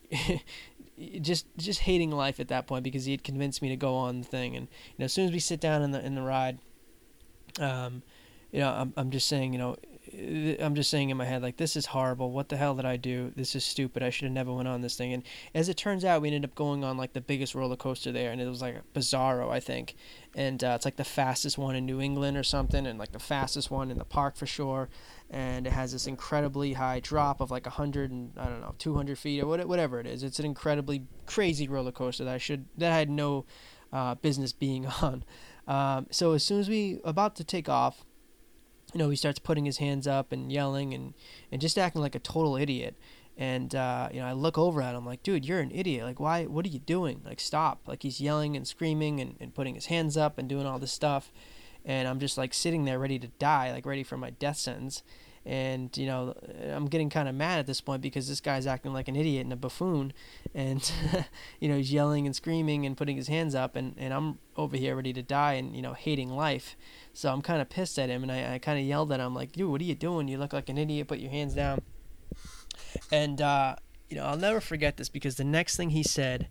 just just hating life at that point because he had convinced me to go on the thing. And you know, as soon as we sit down in the in the ride, um, you know, I'm I'm just saying, you know, I'm just saying in my head, like, this is horrible. What the hell did I do? This is stupid. I should have never went on this thing. And as it turns out, we ended up going on like the biggest roller coaster there, and it was like a Bizarro, I think. And uh, it's like the fastest one in New England or something, and like the fastest one in the park for sure. And it has this incredibly high drop of like a hundred and I don't know, two hundred feet or whatever it is. It's an incredibly crazy roller coaster that I should that I had no uh, business being on. Um, so as soon as we about to take off, you know, he starts putting his hands up and yelling and, and just acting like a total idiot. And, uh, you know, I look over at him like, dude, you're an idiot. Like, why, what are you doing? Like, stop. Like, he's yelling and screaming and, and putting his hands up and doing all this stuff. And I'm just, like, sitting there ready to die, like, ready for my death sentence. And, you know, I'm getting kind of mad at this point because this guy's acting like an idiot and a buffoon. And, you know, he's yelling and screaming and putting his hands up. And, and I'm over here ready to die and, you know, hating life. So I'm kind of pissed at him. And I, I kind of yelled at him like, dude, what are you doing? You look like an idiot. Put your hands down. And, uh, you know, I'll never forget this because the next thing he said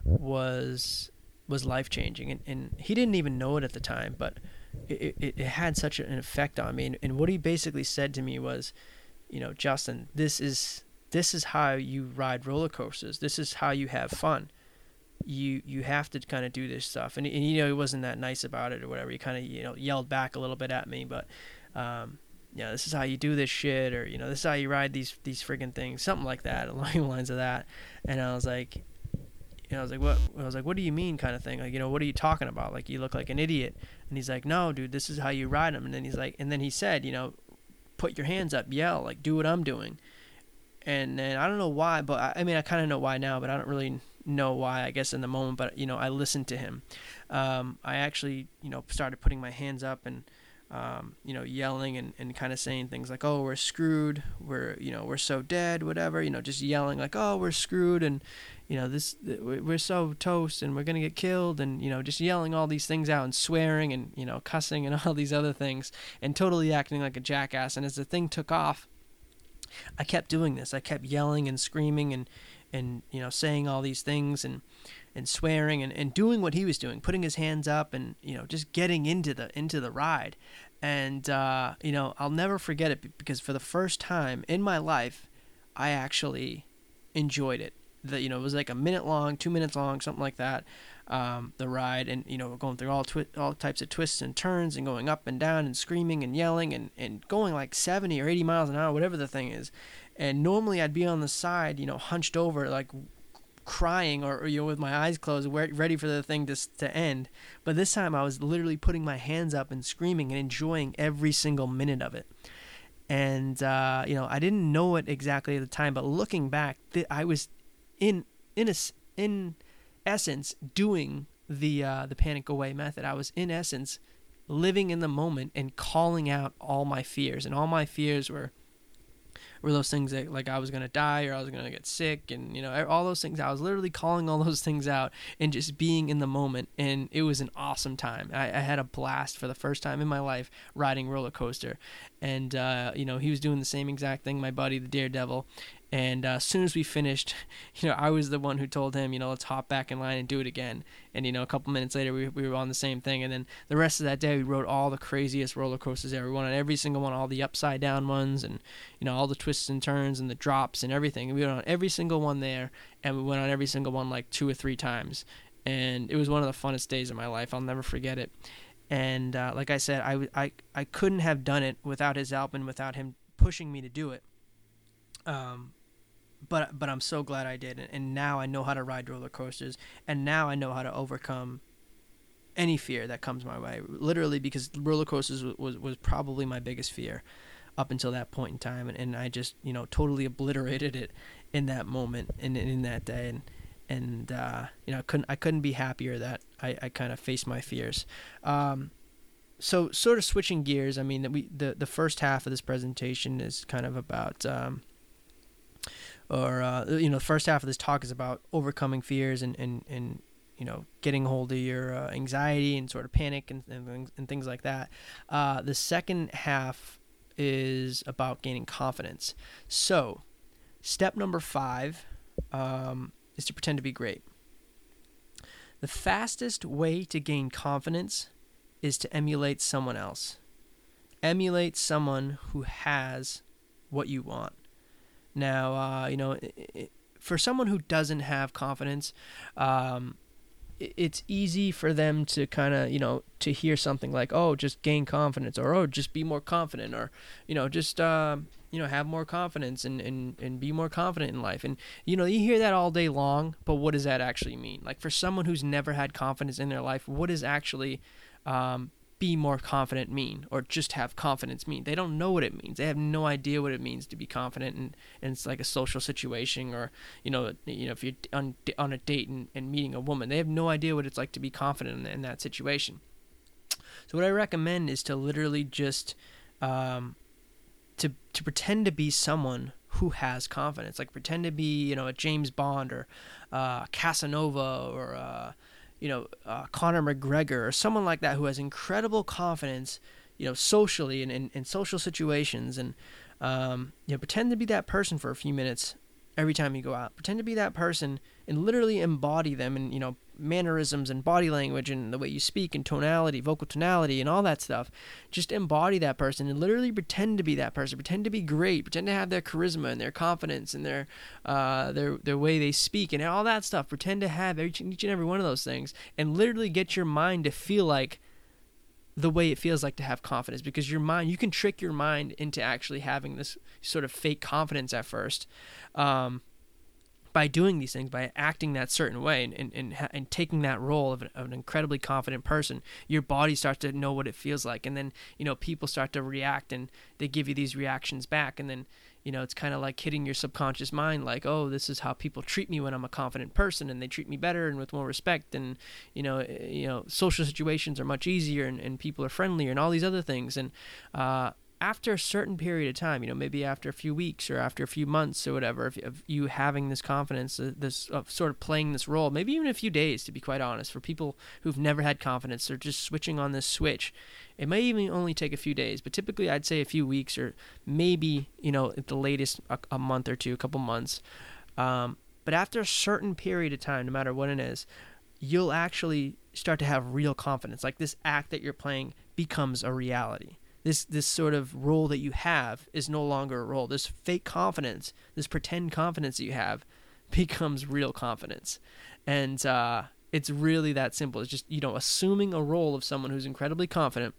was was life-changing. And, and he didn't even know it at the time, but it, it, it had such an effect on me. And, and what he basically said to me was, you know, Justin, this is this is how you ride roller coasters. This is how you have fun. You you have to kind of do this stuff. And, and, you know, he wasn't that nice about it or whatever. He kind of, you know, yelled back a little bit at me, but, um, you know, this is how you do this shit, or, you know, this is how you ride these these friggin' things, something like that, along the lines of that. And I was like, you know, I was like, what? I was like, what do you mean, kind of thing? Like, you know, what are you talking about? Like, you look like an idiot. And he's like, no, dude, this is how you ride them. And then he's like, and then he said, you know, put your hands up, yell, like, do what I'm doing. And then I don't know why, but I, I mean, I kind of know why now, but I don't really know why, I guess, in the moment. But, you know, I listened to him. Um, I actually, you know, started putting my hands up and, um, you know, yelling and, and kind of saying things like, oh, we're screwed. We're, you know, we're so dead, whatever, you know, just yelling like, oh, we're screwed. And, you know, this, we're so toast and we're going to get killed. And, you know, just yelling all these things out and swearing and, you know, cussing and all these other things and totally acting like a jackass. And as the thing took off, I kept doing this. I kept yelling and screaming and, and, you know, saying all these things and, and swearing and, and doing what he was doing, putting his hands up and, you know, just getting into the, into the ride. And, uh, you know, I'll never forget it because for the first time in my life, I actually enjoyed it. The, you know, it was like a minute long, two minutes long, something like that. um, the ride, and you know, going through all twi- all types of twists and turns, and going up and down, and screaming and yelling, and, and going like seventy or eighty miles an hour, whatever the thing is. And normally I'd be on the side, you know, hunched over, like crying, or, or you know, with my eyes closed, ready for the thing to to end. But this time I was literally putting my hands up and screaming and enjoying every single minute of it. And uh, you know, I didn't know it exactly at the time, but looking back, th- I was in in a, in essence doing the uh, the panic go away method. I was in essence living in the moment and calling out all my fears, and all my fears were were those things that, like, I was going to die, or I was going to get sick, and, you know, all those things. I was literally calling all those things out and just being in the moment, and it was an awesome time. I, I had a blast for the first time in my life riding roller coaster, and, uh, you know, he was doing the same exact thing, my buddy, the Daredevil, and uh, as soon as we finished, you know, I was the one who told him, you know, let's hop back in line and do it again. And, you know, a couple minutes later, we, we were on the same thing. And then the rest of that day, we rode all the craziest roller coasters ever. We went on every single one, all the upside down ones, and, you know, all the twists and turns and the drops and everything. We went on every single one there, and we went on every single one like two or three times. And it was one of the funnest days of my life. I'll never forget it. And uh, like I said, I, I, I couldn't have done it without his help and without him pushing me to do it. Um, but but I'm so glad I did, and now I know how to ride roller coasters, and now I know how to overcome any fear that comes my way. Literally, because roller coasters was was, was probably my biggest fear up until that point in time, and, and I just, you know, totally obliterated it in that moment and in, in that day, and and uh, you know, I couldn't I couldn't be happier that I, I kind of faced my fears. Um, so sort of switching gears, I mean, we the the first half of this presentation is kind of about. Um, Or, uh, you know, the first half of this talk is about overcoming fears and, and, and you know, getting a hold of your uh, anxiety and sort of panic and, and, and things like that. Uh, the second half is about gaining confidence. So, step number five um, is to pretend to be great. The fastest way to gain confidence is to emulate someone else. Emulate someone who has what you want. Now, uh, you know, it, it, for someone who doesn't have confidence, um, it, it's easy for them to kind of, you know, to hear something like, oh, just gain confidence, or, oh, just be more confident, or, you know, just, uh, you know, have more confidence and, and, and be more confident in life. And, you know, you hear that all day long, but what does that actually mean? Like, for someone who's never had confidence in their life, what does actually um, be more confident mean, or just have confidence mean? They don't know what it means. They have no idea what it means to be confident, and, and it's like a social situation, or, you know, you know, if you're on, on a date and, and meeting a woman, they have no idea what it's like to be confident in, in that situation. So what I recommend is to literally just um, to to pretend to be someone who has confidence, like pretend to be, you know, a James Bond, or uh, Casanova, or uh, you know, uh, Conor McGregor, or someone like that, who has incredible confidence, you know, socially and in, in social situations, and um, you know, pretend to be that person for a few minutes every time you go out. Pretend to be that person and literally embody them, and, you know, mannerisms and body language and the way you speak and tonality, vocal tonality, and all that stuff. Just embody that person and literally pretend to be that person. Pretend to be great. Pretend to have their charisma and their confidence and their uh, their their way they speak and all that stuff. Pretend to have each, each and every one of those things, and literally get your mind to feel like the way it feels like to have confidence, because your mind, you can trick your mind into actually having this sort of fake confidence at first, um, by doing these things, by acting that certain way, and and, and, and taking that role of an, of an incredibly confident person. Your body starts to know what it feels like, and then, you know, people start to react, and they give you these reactions back, and then, you know, it's kind of like hitting your subconscious mind, like, oh, this is how people treat me when I'm a confident person, and they treat me better and with more respect, and, you know, you know, social situations are much easier, and, and people are friendlier, and all these other things. And uh, after a certain period of time, you know, maybe after a few weeks or after a few months or whatever, if, if you having this confidence, uh, this uh, sort of playing this role, maybe even a few days, to be quite honest, for people who've never had confidence, they're just switching on this switch. It may even only take a few days, but typically I'd say a few weeks, or maybe, you know, at the latest a, a month or two, a couple months. Um, but after a certain period of time, no matter what it is, you'll actually start to have real confidence. Like, this act that you're playing becomes a reality. This this sort of role that you have is no longer a role. This fake confidence, this pretend confidence that you have, becomes real confidence. And uh, It's really that simple. It's just, you know, assuming a role of someone who's incredibly confident,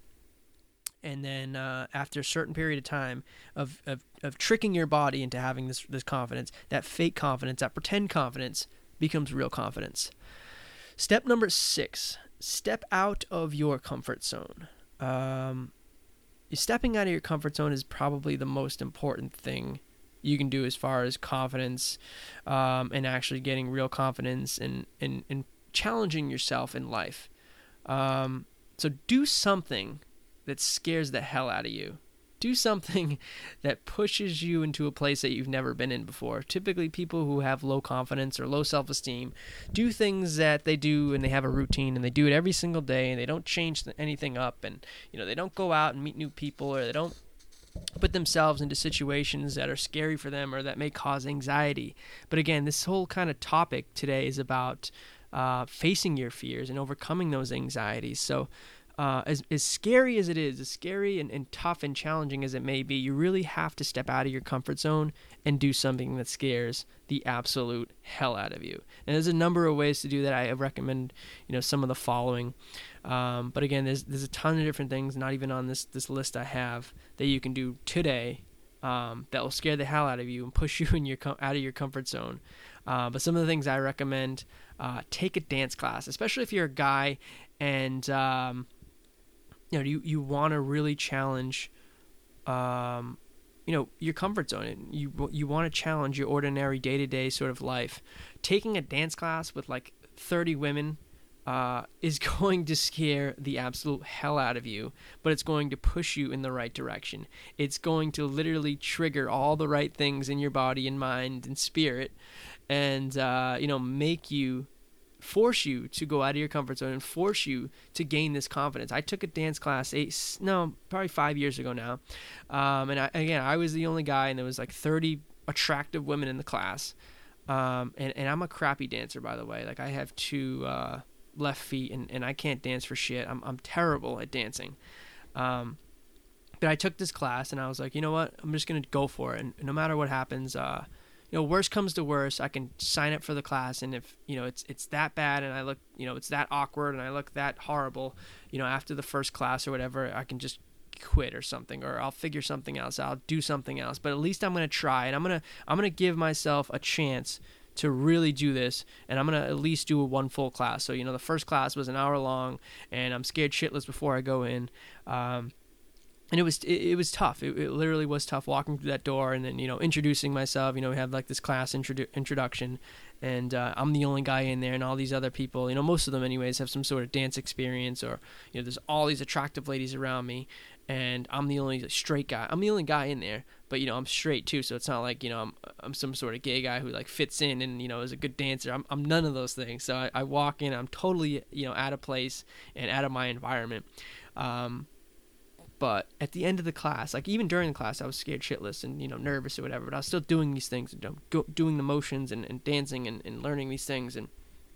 and then uh, after a certain period of time of, of, of tricking your body into having this this confidence, that fake confidence, that pretend confidence becomes real confidence. Step number six, step out of your comfort zone. Um, stepping out of your comfort zone is probably the most important thing you can do as far as confidence um, and actually getting real confidence and, and, and challenging yourself in life. Um, so do something that scares the hell out of you. Do something that pushes you into a place that you've never been in before. Typically, people who have low confidence or low self-esteem do things that they do, and they have a routine, and they do it every single day, and they don't change anything up, and you know they don't go out and meet new people, or they don't put themselves into situations that are scary for them or that may cause anxiety. But again, this whole kind of topic today is about uh, facing your fears and overcoming those anxieties. So uh, as, as scary as it is, as scary and, and tough and challenging as it may be, you really have to step out of your comfort zone and do something that scares the absolute hell out of you. And there's a number of ways to do that. I recommend, you know, some of the following. Um, but again, there's there's a ton of different things, not even on this, this list I have, that you can do today um, that will scare the hell out of you and push you in your com- out of your comfort zone. Uh, but some of the things I recommend, uh, take a dance class, especially if you're a guy and um, you know you, you want to really challenge um, you know your comfort zone. You you want to challenge your ordinary day-to-day sort of life. Taking a dance class with like thirty women Uh, is going to scare the absolute hell out of you, but it's going to push you in the right direction. It's going to literally trigger all the right things in your body and mind and spirit, and uh, you know, make you, force you to go out of your comfort zone and force you to gain this confidence. I took a dance class eight, no, probably five years ago now, um, and I, again, I was the only guy, and there was like thirty attractive women in the class, um, and and I'm a crappy dancer, by the way. Like I have two. Uh, left feet and, and I can't dance for shit. I'm I'm terrible at dancing. Um, but I took this class and I was like, you know what? I'm just going to go for it. And no matter what happens, uh, you know, worst comes to worst, I can sign up for the class. And if, you know, it's, it's that bad and I look, you know, it's that awkward and I look that horrible, you know, after the first class or whatever, I can just quit or something, or I'll figure something else. I'll do something else, but at least I'm going to try, and I'm going to, I'm going to give myself a chance to really do this, and I'm going to at least do a one full class. So, you know, the first class was an hour long, and I'm scared shitless before I go in. Um, and it was it, it was tough. It, it literally was tough walking through that door and then, you know, introducing myself. You know, we have like this class introdu- introduction, and uh, I'm the only guy in there, and all these other people, you know, most of them anyways, have some sort of dance experience, or, you know, there's all these attractive ladies around me, and I'm the only straight guy. I'm the only guy in there, but, you know, I'm straight too, so it's not like, you know, I'm I'm some sort of gay guy who like fits in and, you know, is a good dancer. I'm I'm none of those things. So I, I walk in, I'm totally, you know, out of place and out of my environment. Um, but at the end of the class, like even during the class, I was scared shitless and, you know, nervous or whatever, but I was still doing these things, you know, go, doing the motions and, and dancing and, and learning these things. And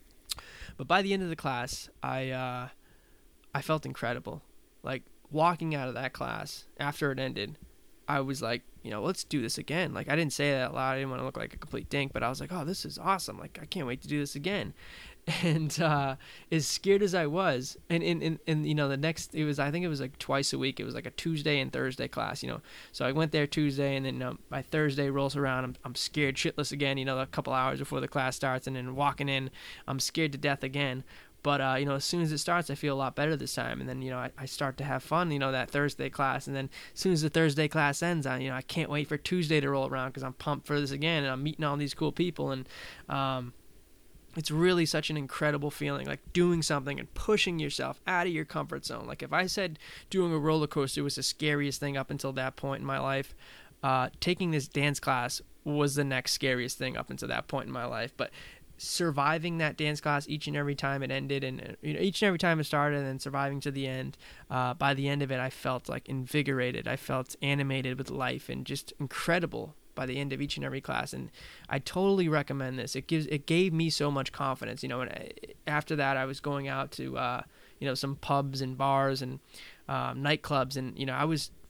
but by the end of the class, I uh, I felt incredible. Like walking out of that class after it ended, I was like, you know, let's do this again. Like I didn't say that out loud. I didn't want to look like a complete dink, but I was like, oh, this is awesome. Like I can't wait to do this again. And uh, as scared as I was, and, and, and, and, you know, the next, it was, I think it was like twice a week. It was like a Tuesday and Thursday class, you know. So I went there Tuesday, and then um, by Thursday rolls around, I'm, I'm scared shitless again, you know, a couple hours before the class starts. And then walking in, I'm scared to death again. But, uh, you know, as soon as it starts, I feel a lot better this time. And then, you know, I, I start to have fun, you know, that Thursday class. And then as soon as the Thursday class ends, I, you know, I can't wait for Tuesday to roll around because I'm pumped for this again. And I'm meeting all these cool people. And um, it's really such an incredible feeling, like doing something and pushing yourself out of your comfort zone. Like if I said doing a roller coaster was the scariest thing up until that point in my life, uh, taking this dance class was the next scariest thing up until that point in my life. But surviving that dance class each and every time it ended, and you know, each and every time it started, and then surviving to the end, uh, by the end of it, I felt like invigorated. I felt animated with life and just incredible by the end of each and every class. And I totally recommend this. It gives, it gave me so much confidence. You know, and I, after that, I was going out to, uh, you know, some pubs and bars and um, nightclubs, and you know, I was.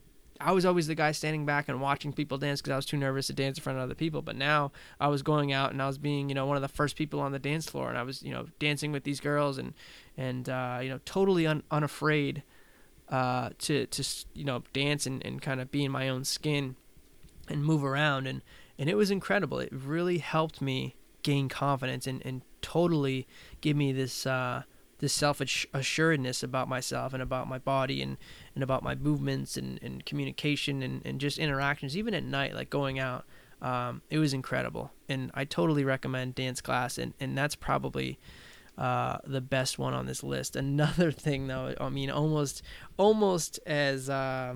I was always the guy standing back and watching people dance because I was too nervous to dance in front of other people. But now I was going out and I was being, you know, one of the first people on the dance floor, and I was, you know, dancing with these girls and and uh, you know, totally un- unafraid uh, to to you know dance and, and kind of be in my own skin and move around, and and it was incredible. It really helped me gain confidence and, and totally give me this uh, this self-assuredness about myself and about my body and, and about my movements and, and communication and, and just interactions, even at night, like going out. Um, it was incredible. And I totally recommend dance class, and, and that's probably uh, the best one on this list. Another thing, though, I mean, almost almost as... Uh,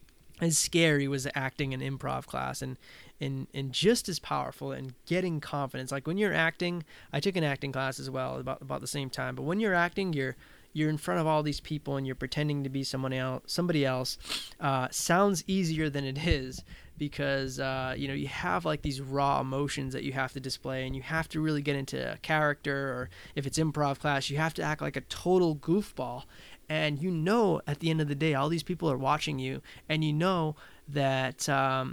as scary was acting and improv class, and, and and just as powerful and getting confidence. Like when you're acting, I took an acting class as well about about the same time. But when you're acting, you're you're in front of all these people and you're pretending to be someone else. Somebody else uh, sounds easier than it is because uh, you know you have like these raw emotions that you have to display, and you have to really get into a character. Or if it's improv class, you have to act like a total goofball. And you know, at the end of the day, all these people are watching you, and you know that um,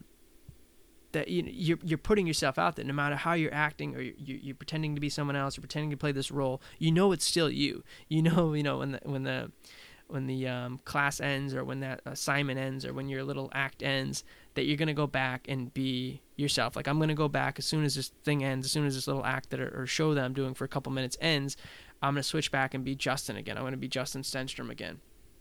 that you, you're you're putting yourself out there. No matter how you're acting, or you're, you're pretending to be someone else, or pretending to play this role, you know it's still you. You know, you know when the when the when the um, class ends, or when that assignment ends, or when your little act ends, that you're gonna go back and be yourself. Like I'm gonna go back as soon as this thing ends, as soon as this little act that or show that I'm doing for a couple minutes ends. I'm going to switch back and be Justin again. I'm going to be Justin Stenstrom again.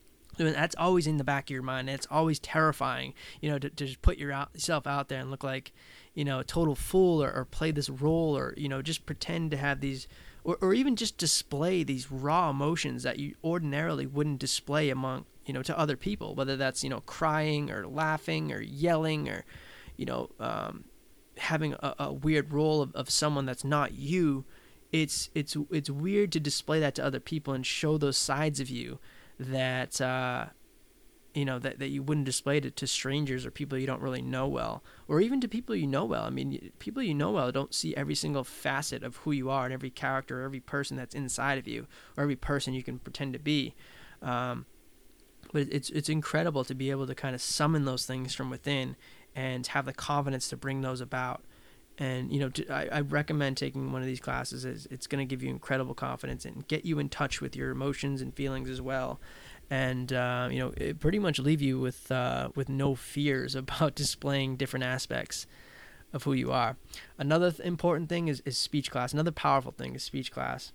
I mean, that's always in the back of your mind. And it's always terrifying, you know, to, to just put yourself out there and look like, you know, a total fool, or, or play this role, or, you know, just pretend to have these, or, or even just display these raw emotions that you ordinarily wouldn't display among, you know, to other people, whether that's, you know, crying or laughing or yelling or, you know, um, having a, a weird role of, of someone that's not you. It's it's it's weird to display that to other people and show those sides of you that uh, you know that, that you wouldn't display to, to strangers or people you don't really know well, or even to people you know well. I mean, people you know well don't see every single facet of who you are and every character, or every person that's inside of you, or every person you can pretend to be. Um, but it's it's incredible to be able to kind of summon those things from within and have the confidence to bring those about. And, you know, to, I, I recommend taking one of these classes. It's, it's going to give you incredible confidence and get you in touch with your emotions and feelings as well. And, uh, you know, it pretty much leave you with uh, with no fears about displaying different aspects of who you are. Another th- important thing is, is speech class. Another powerful thing is speech class.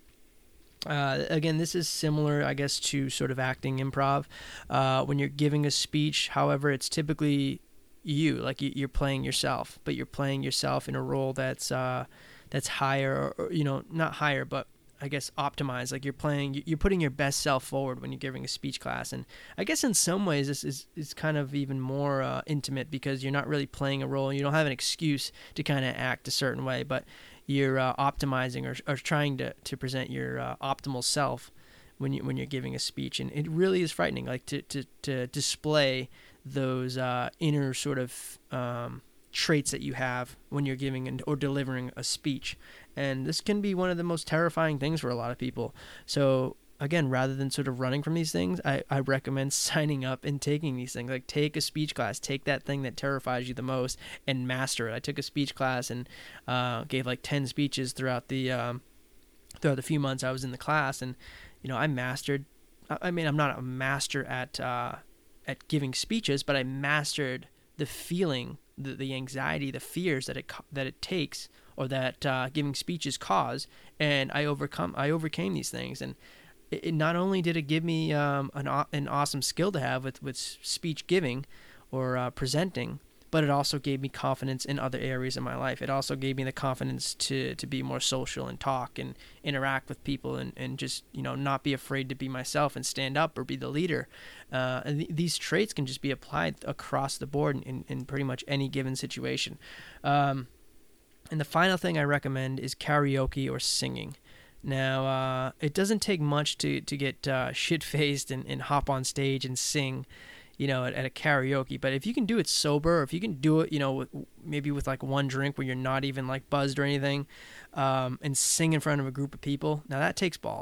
Uh, again, this is similar, I guess, to sort of acting improv. Uh, when you're giving a speech, however, it's typically you, like you're playing yourself, but you're playing yourself in a role that's uh, that's higher, or, you know, not higher, but I guess optimized. Like you're playing, you're putting your best self forward when you're giving a speech class. And I guess in some ways this is, is kind of even more uh, intimate, because you're not really playing a role. You don't have an excuse to kind of act a certain way, but you're uh, optimizing or, or trying to, to present your uh, optimal self when you when you're giving a speech. And it really is frightening, like to to, to display those uh, inner sort of um, traits that you have when you're giving an, or delivering a speech. And this can be one of the most terrifying things for a lot of people. So again, rather than sort of running from these things, I, I recommend signing up and taking these things. Like take a speech class, take that thing that terrifies you the most and master it. I took a speech class and uh, gave like ten speeches throughout the um, throughout the few months I was in the class. And, you know, I mastered, I mean, I'm not a master at, uh, at giving speeches, but I mastered the feeling, the, the anxiety, the fears that it, that it takes, or that uh, giving speeches cause. And I overcome, I overcame these things. And it, it not only did it give me um, an, an awesome skill to have with, with speech giving or uh, presenting, but it also gave me confidence in other areas of my life. It also gave me the confidence to, to be more social and talk and interact with people, and, and just, you know, not be afraid to be myself and stand up or be the leader. Uh, and th- these traits can just be applied across the board in, in pretty much any given situation. Um, and the final thing I recommend is karaoke or singing. Now, uh, it doesn't take much to, to get uh, shit-faced and, and hop on stage and sing, you know, at, at a karaoke. But if you can do it sober, or if you can do it, you know, with, maybe with like one drink where you're not even like buzzed or anything, um, and sing in front of a group of people, now that takes balls.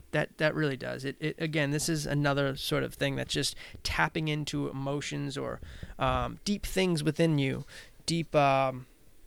that that really does it, it again, this is another sort of thing that's just tapping into emotions or um, deep things within you, deep um,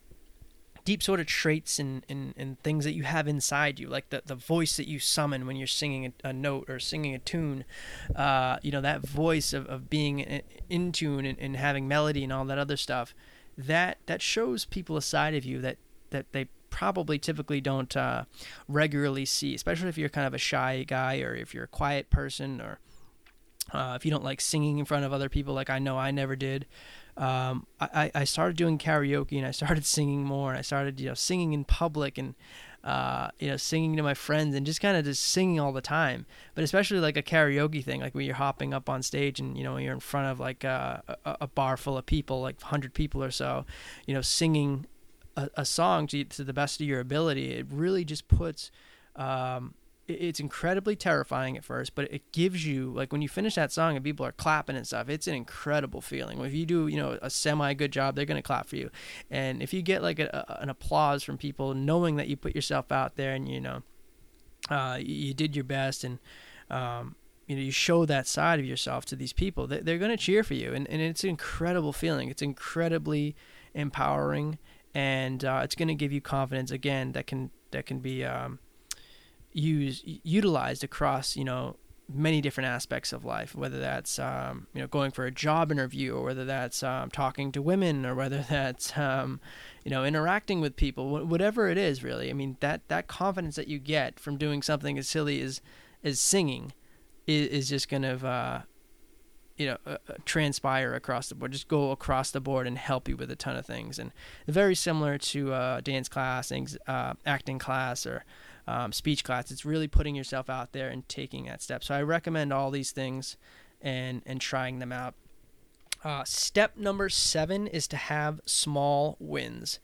deep sort of traits and, and, and things that you have inside you, like the, the voice that you summon when you're singing a, a note or singing a tune, uh, you know, that voice of, of being in tune and, and having melody and all that other stuff, that that shows people a side of you that, that they probably typically don't uh, regularly see, especially if you're kind of a shy guy, or if you're a quiet person, or uh, if you don't like singing in front of other people, like I know I never did. Um, I, I started doing karaoke, and I started singing more, and I started, you know, singing in public, and, uh, you know, singing to my friends, and just kind of just singing all the time. But especially like a karaoke thing, like when you're hopping up on stage and, you know, you're in front of like a, a, a bar full of people, like one hundred people or so, you know, singing a, a song to, to the best of your ability. It really just puts, um, it's incredibly terrifying at first, but it gives you, like when you finish that song and people are clapping and stuff, it's an incredible feeling. If you do, you know, a semi good job, they're going to clap for you. And if you get like a, a, an applause from people, knowing that you put yourself out there and, you know, uh, you did your best, and, um, you know, you show that side of yourself to these people, they're, they're going to cheer for you. And, and it's an incredible feeling. It's incredibly empowering, and uh, it's going to give you confidence, again, that can, that can be, um, used utilized across, you know, many different aspects of life, whether that's um, you know, going for a job interview, or whether that's um, talking to women, or whether that's um, you know, interacting with people, wh- whatever it is, really. I mean, that that confidence that you get from doing something as silly as as singing is, is just going to uh, you know, uh, transpire across the board, just go across the board and help you with a ton of things. And very similar to uh, dance class, uh, acting class, or um, speech class. It's really putting yourself out there and taking that step. So I recommend all these things and, and trying them out. Uh, step number seven is to have small wins.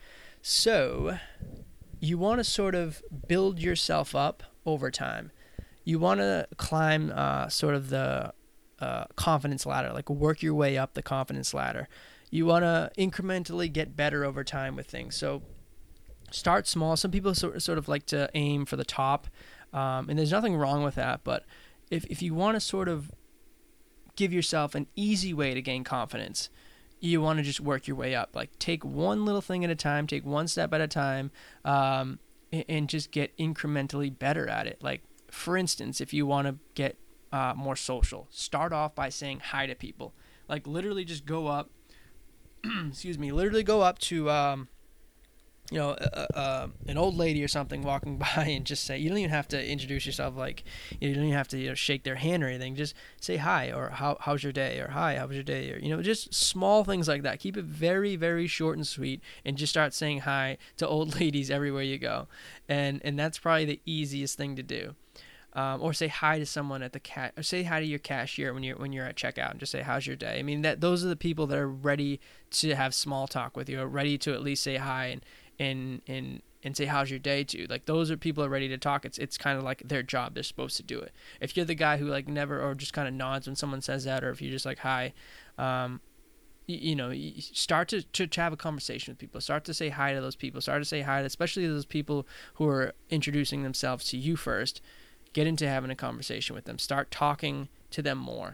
So you want to sort of build yourself up over time. You want to climb uh, sort of the uh, confidence ladder, like work your way up the confidence ladder. You want to incrementally get better over time with things. So start small. Some people sort sort of like to aim for the top, um, and there's nothing wrong with that. But if if you want to sort of give yourself an easy way to gain confidence, you want to just work your way up. Like take one little thing at a time, take one step at a time, um, and, and just get incrementally better at it. Like for instance, if you want to get uh, more social, start off by saying hi to people. Like literally just go up, excuse me, literally go up to, um, you know, uh, uh, an old lady or something walking by, and just say, you don't even have to introduce yourself, like, you don't even have to, you know, shake their hand or anything. Just say hi, or how how's your day, or hi, how was your day, or, you know, just small things like that. Keep it very, very short and sweet, and just start saying hi to old ladies everywhere you go. And and that's probably the easiest thing to do. Um, or say hi to someone at the cat, or say hi to your cashier when you're when you're at checkout, and just say, how's your day? I mean, that those are the people that are ready to have small talk with you, or ready to at least say hi and and and and say how's your day too. Like those are people who are ready to talk. It's it's kind of like their job. They're supposed to do it. If you're the guy who like never, or just kind of nods when someone says that, or if you're just like hi, um, you, you know, you start to, to to have a conversation with people. Start to say hi to those people. Start to say hi to, especially those people who are introducing themselves to you first. Get into having a conversation with them. Start talking to them more.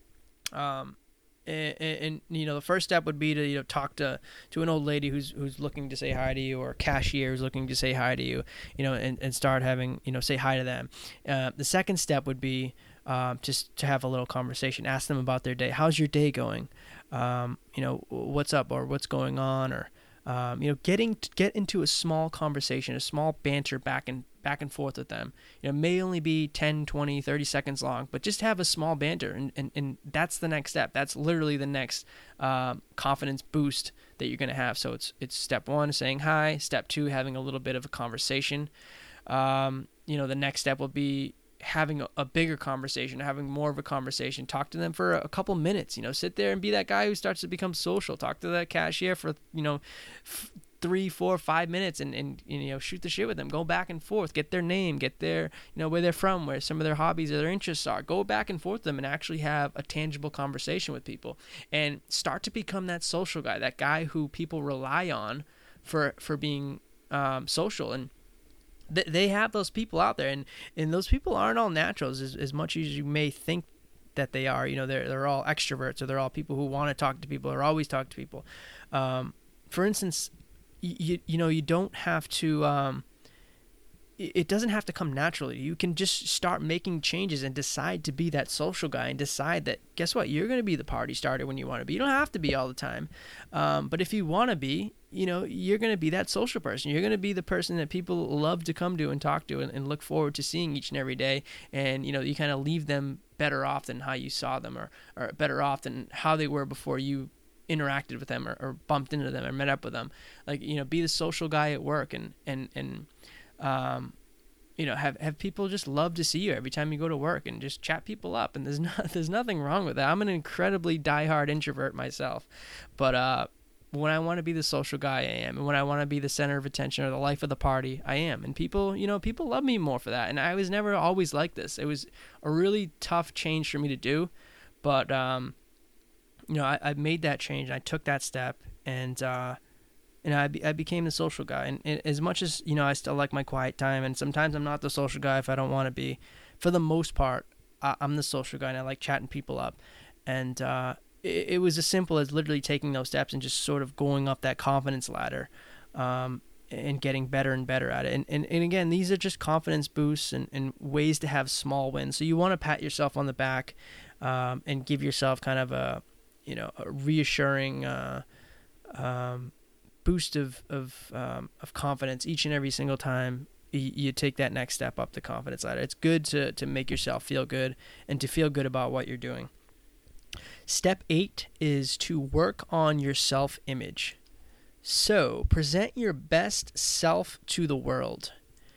Um, and, and, and you know, the first step would be to, you know, talk to, to an old lady who's who's looking to say hi to you, or a cashier who's looking to say hi to you, you know, and, and start having, you know, say hi to them. Uh, the second step would be um, just to have a little conversation. Ask them about their day. How's your day going? Um, you know, what's up, or what's going on, or um, you know, getting to get into a small conversation, a small banter back and back and forth with them. You know, it may only be ten, twenty, thirty seconds long, but just have a small banter, and, and, and that's the next step. That's literally the next um, confidence boost that you're going to have. So it's it's step one, saying hi. Step two, having a little bit of a conversation. Um, you know, the next step will be having a, a bigger conversation, having more of a conversation. Talk to them for a, a couple minutes. You know, sit there and be that guy who starts to become social. Talk to the cashier for, you know, f- three, four, five minutes and, and, you know, shoot the shit with them. Go back and forth. Get their name. Get their, you know, where they're from, where some of their hobbies or their interests are. Go back and forth with them and actually have a tangible conversation with people. And start to become that social guy, that guy who people rely on for, for being um, social. And th- they have those people out there, and, and those people aren't all naturals as, as much as you may think that they are. You know, they're, they're all extroverts, or they're all people who want to talk to people, or always talk to people. Um, for instance, you, you know, you don't have to, um, it doesn't have to come naturally. You can just start making changes and decide to be that social guy, and decide that, guess what, you're going to be the party starter when you want to be. You don't have to be all the time. Um, but if you want to be, you know, you're going to be that social person. You're going to be the person that people love to come to and talk to, and, and look forward to seeing each and every day. And, you know, you kind of leave them better off than how you saw them, or, or better off than how they were before you interacted with them, or, or bumped into them, or met up with them. Like, you know, be the social guy at work, and, and, and, um, you know, have, have people just love to see you every time you go to work, and just chat people up. And there's not, there's nothing wrong with that. I'm an incredibly diehard introvert myself, but, uh, when I want to be the social guy, I am. And when I want to be the center of attention, or the life of the party, I am. And people, you know, people love me more for that. And I was never always like this. It was a really tough change for me to do, but, um, you know, I, I made that change, and I took that step, and, uh, and I, be, I became the social guy. And, and as much as, you know, I still like my quiet time, and sometimes I'm not the social guy if I don't want to be, for the most part, I, I'm the social guy, and I like chatting people up. And uh, it, it was as simple as literally taking those steps and just sort of going up that confidence ladder, um, and getting better and better at it. And, and, and again, these are just confidence boosts, and, and ways to have small wins. So you want to pat yourself on the back, um, and give yourself kind of a, you know, a reassuring, uh, um, boost of of um, of confidence each and every single time you, you take that next step up the confidence ladder. It's good to to make yourself feel good, and to feel good about what you're doing. Step eight is to work on your self-image. So present your best self to the world.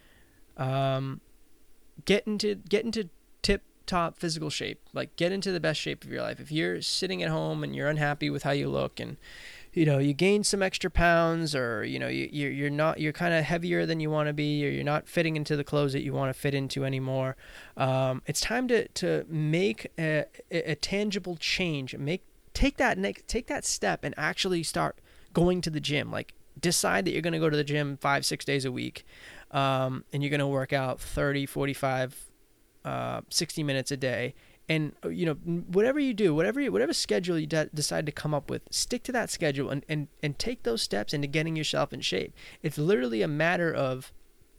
Um, get into get into tip top physical shape. Like, get into the best shape of your life. If you're sitting at home and you're unhappy with how you look, and you know, you gain some extra pounds, or, you know, you, you're, you're not, you're kind of heavier than you want to be, or you're not fitting into the clothes that you want to fit into anymore. Um, it's time to, to make a, a, a tangible change. Make, take that next, take that step, and actually start going to the gym. Like, decide that you're going to go to the gym five, six days a week. Um, and you're going to work out thirty, forty-five, uh, sixty minutes a day. And, you know, whatever you do, whatever you, whatever schedule you de- decide to come up with, stick to that schedule, and, and, and take those steps into getting yourself in shape. It's literally a matter of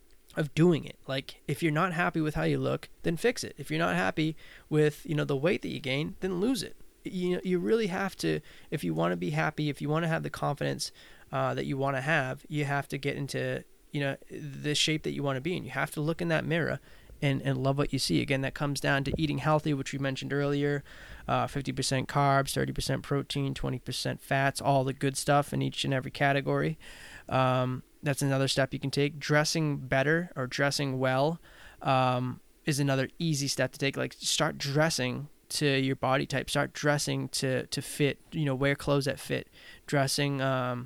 of doing it. Like, if you're not happy with how you look, then fix it. If you're not happy with, you know, the weight that you gain, then lose it. You know, you really have to, if you want to be happy, if you want to have the confidence uh, that you want to have, you have to get into, you know, the shape that you want to be in. You have to look in that mirror and, and love what you see. Again, that comes down to eating healthy, which we mentioned earlier, uh, fifty percent carbs, thirty percent protein, twenty percent fats, all the good stuff in each and every category. Um, that's another step you can take. Dressing better, or dressing well, um, is another easy step to take. Like, start dressing to your body type. Start dressing to, to fit, you know, wear clothes that fit. Dressing, um,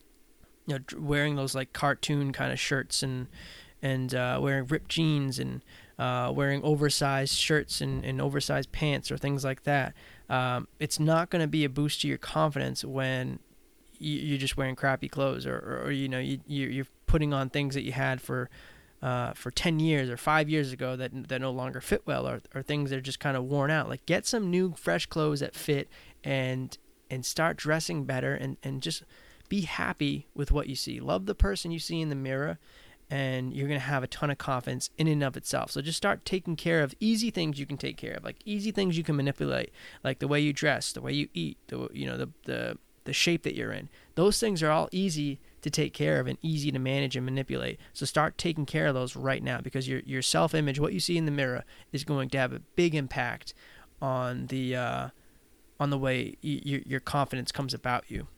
you know, wearing those like cartoon kind of shirts, and and uh, wearing ripped jeans, and uh, wearing oversized shirts and, and oversized pants, or things like that. Um, it's not going to be a boost to your confidence when you, you're just wearing crappy clothes, or, or, or you know, you, you're putting on things that you had for uh, for ten years or five years ago that that no longer fit well, or, or things that are just kind of worn out. Like, get some new, fresh clothes that fit, and and start dressing better, and, and just be happy with what you see. Love the person you see in the mirror, and you're going to have a ton of confidence in and of itself. So just start taking care of easy things you can take care of, like easy things you can manipulate, like the way you dress, the way you eat, the you know the the the shape that you're in. Those things are all easy to take care of and easy to manage and manipulate. So start taking care of those right now, because your your self-image, what you see in the mirror, is going to have a big impact on the uh, on the way y- your confidence comes about you.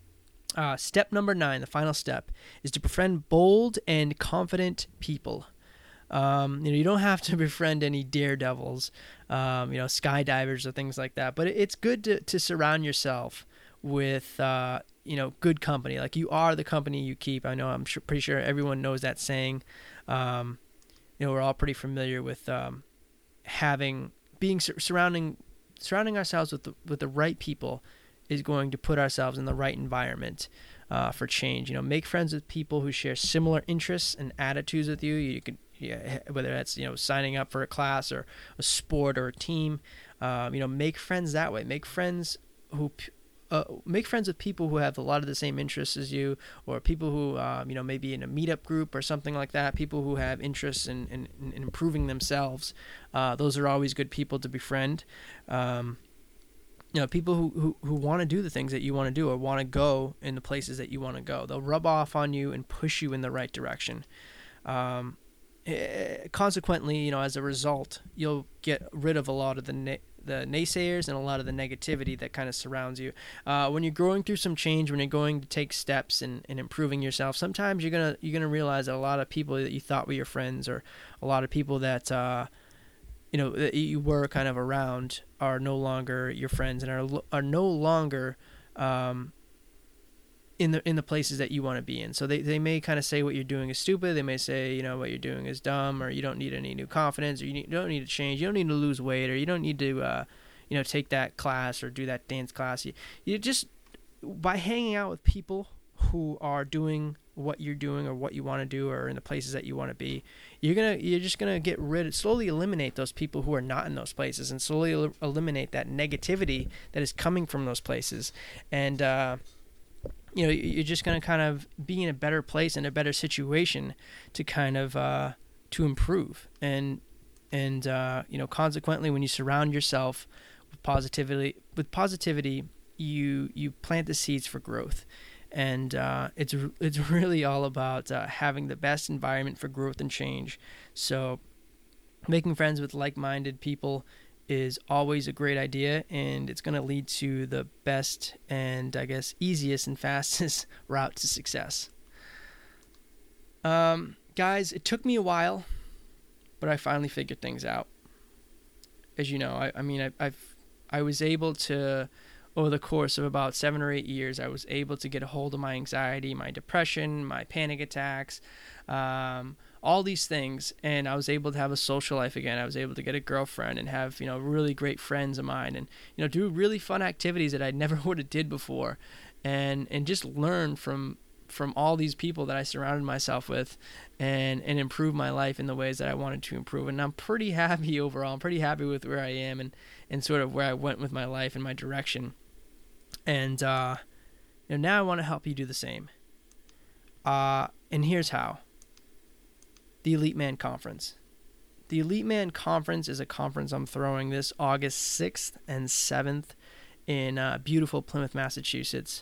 Uh, step number nine, the final step, is to befriend bold and confident people. Um, you know, you don't have to befriend any daredevils, um, you know, skydivers or things like that. But it's good to, to surround yourself with, uh, you know, good company. Like, you are the company you keep. I know, I'm sure, pretty sure everyone knows that saying. Um, you know, we're all pretty familiar with um, having, being surrounding, surrounding ourselves with the, with the right people is going to put ourselves in the right environment. uh, for change. You know, make friends with people who share similar interests and attitudes with you. You could, yeah, whether that's, you know, signing up for a class or a sport or a team. Um, you know, make friends that way. Make friends who. Uh, make friends with people who have a lot of the same interests as you, or people who, um, you know, maybe in a meetup group or something like that, people who have interests in, in, in improving themselves. Uh, those are always good people to befriend. Um, you know, people who, who, who want to do the things that you want to do or want to go in the places that you want to go. They'll rub off on you and push you in the right direction. Um, eh, consequently, you know, as a result, you'll get rid of a lot of the na- the naysayers and a lot of the negativity that kind of surrounds you. Uh, when you're going through some change, when you're going to take steps in, in improving yourself, sometimes you're gonna you're gonna realize that a lot of people that you thought were your friends, or a lot of people that uh, you know that you were kind of around, are no longer your friends and are are no longer um, in the in the places that you want to be in. So they, they may kind of say what you're doing is stupid. They may say, you know, what you're doing is dumb, or you don't need any new confidence, or you, need, you don't need to change. You don't need to lose weight, or you don't need to, uh, you know, take that class or do that dance class. You, you just, by hanging out with people who are doing what you're doing or what you want to do, or in the places that you want to be, you're gonna you're just gonna get rid, slowly eliminate those people who are not in those places, and slowly el- eliminate that negativity that is coming from those places, and. Uh, you know, you're just going to kind of be in a better place, in a better situation to kind of, uh, to improve. And, and, uh, you know, consequently, when you surround yourself with positivity, with positivity, you, you plant the seeds for growth. And, uh, it's, it's really all about, uh, having the best environment for growth and change. So making friends with like-minded people is always a great idea, and it's going to lead to the best and, I guess, easiest and fastest route to success. Um, guys, it took me a while, but I finally figured things out. As you know, I, I mean, I, I've I was able to, over the course of about seven or eight years, I was able to get a hold of my anxiety, my depression, my panic attacks, um, all these things, and I was able to have a social life again. I was able to get a girlfriend and have, you know, really great friends of mine, and, you know, do really fun activities that I never would have did before, and and just learn from from all these people that I surrounded myself with, and and improve my life in the ways that I wanted to improve. And I'm pretty happy overall. I'm pretty happy with where I am, and and sort of where I went with my life and my direction. And uh, you know, now I want to help you do the same. Uh, and here's how. The Elite Man Conference. The Elite Man Conference is a conference I'm throwing this August sixth and seventh in uh, beautiful Plymouth, Massachusetts.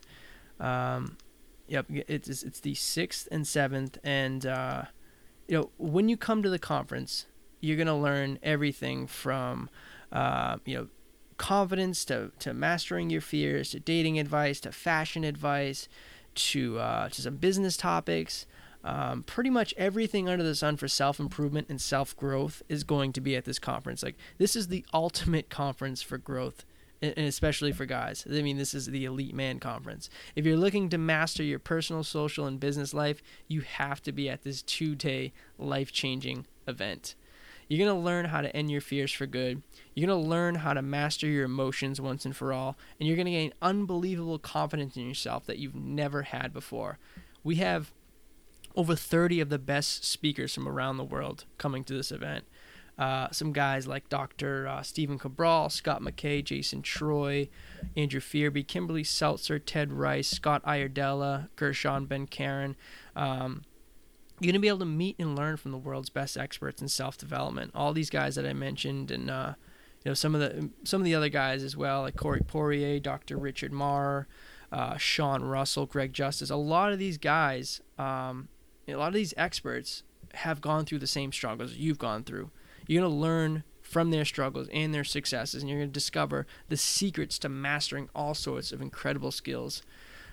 Um, yep, it's it's the sixth and seventh, and uh, you know, when you come to the conference, you're gonna learn everything from uh, you know, confidence to to mastering your fears, to dating advice, to fashion advice, to uh, to some business topics. Um, pretty much everything under the sun for self-improvement and self-growth is going to be at this conference. Like, this is the ultimate conference for growth, and especially for guys. I mean, this is the Elite Man Conference. If you're looking to master your personal, social, and business life, you have to be at this two-day life-changing event. You're going to learn how to end your fears for good. You're going to learn how to master your emotions once and for all, and you're going to gain unbelievable confidence in yourself that you've never had before. We have over thirty of the best speakers from around the world coming to this event. Uh, some guys like Doctor Uh, Stephen Cabral, Scott McKay, Jason Troy, Andrew Fearby, Kimberly Seltzer, Ted Rice, Scott Iredella, Gershon Ben Karen. Um, you're going to be able to meet and learn from the world's best experts in self-development. All these guys that I mentioned, and uh, you know, some of the some of the other guys as well, like Corey Poirier, Doctor Richard Marr, uh, Sean Russell, Greg Justice. A lot of these guys, um, a lot of these experts have gone through the same struggles you've gone through. You're going to learn from their struggles and their successes, and you're going to discover the secrets to mastering all sorts of incredible skills,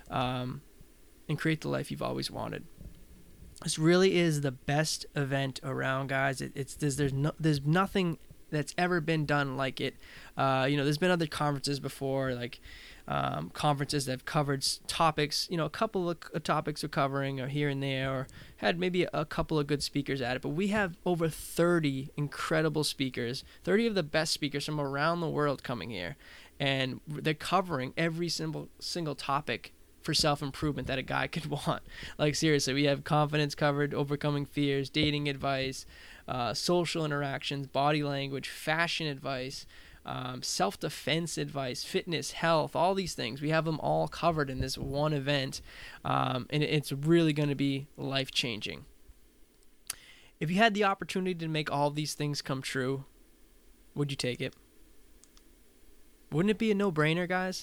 um, and create the life you've always wanted. This really is the best event around, guys. It, it's there's there's no there's nothing that's ever been done like it. Uh, you know, there's been other conferences before, like um, conferences that have covered topics. You know, a couple of topics are covering, or here and there, or had maybe a couple of good speakers at it. But we have over thirty incredible speakers, thirty of the best speakers from around the world coming here, and they're covering every single single topic for self-improvement that a guy could want. Like, seriously, we have confidence covered, overcoming fears, dating advice, uh, social interactions, body language, fashion advice, um, self-defense advice, fitness, health, all these things. We have them all covered in this one event, um, and it's really going to be life-changing. If you had the opportunity to make all of these things come true, would you take it? Wouldn't it be a no-brainer, guys?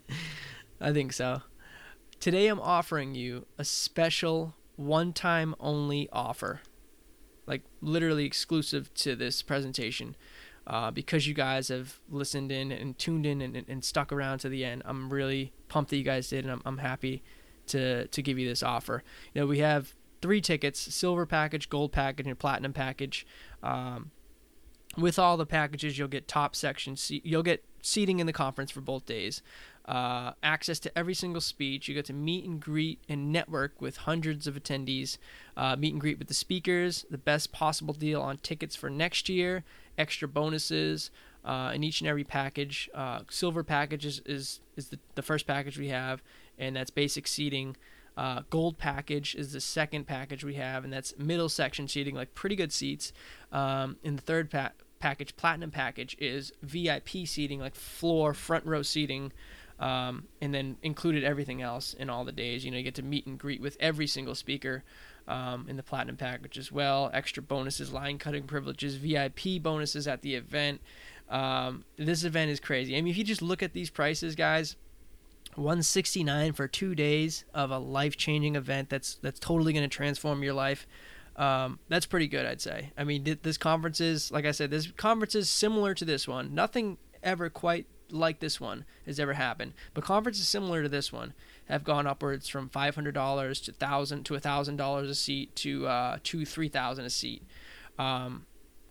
I think so. Today I'm offering you a special one-time only offer, like literally exclusive to this presentation, uh, because you guys have listened in and tuned in and, and stuck around to the end. I'm really pumped that you guys did, and I'm, I'm happy to to give you this offer. You know, we have three tickets: silver package, gold package, and platinum package. Um, with all the packages, you'll get top section seat. You'll get seating in the conference for both days. Uh, access to every single speech. You get to meet and greet and network with hundreds of attendees. Uh, meet and greet with the speakers. The best possible deal on tickets for next year. Extra bonuses uh, in each and every package. Uh, silver package is, is, is the, the first package we have, and that's basic seating. Uh, gold package is the second package we have, and that's middle section seating, like pretty good seats. Um, and the third pa- package, platinum package, is V I P seating, like floor, front row seating. Um, and then included everything else in all the days. You know, you get to meet and greet with every single speaker um, in the platinum package as well. Extra bonuses, line cutting privileges, V I P bonuses at the event. Um, this event is crazy. I mean, if you just look at these prices, guys, one hundred sixty-nine dollars for two days of a life-changing event that's that's totally going to transform your life. Um, that's pretty good, I'd say. I mean, this conference is, like I said, this conference is similar to this one. Nothing ever quite like this one has ever happened, but conferences similar to this one have gone upwards from five hundred dollars to thousand to a thousand dollars a seat to uh to three thousand a seat. Um,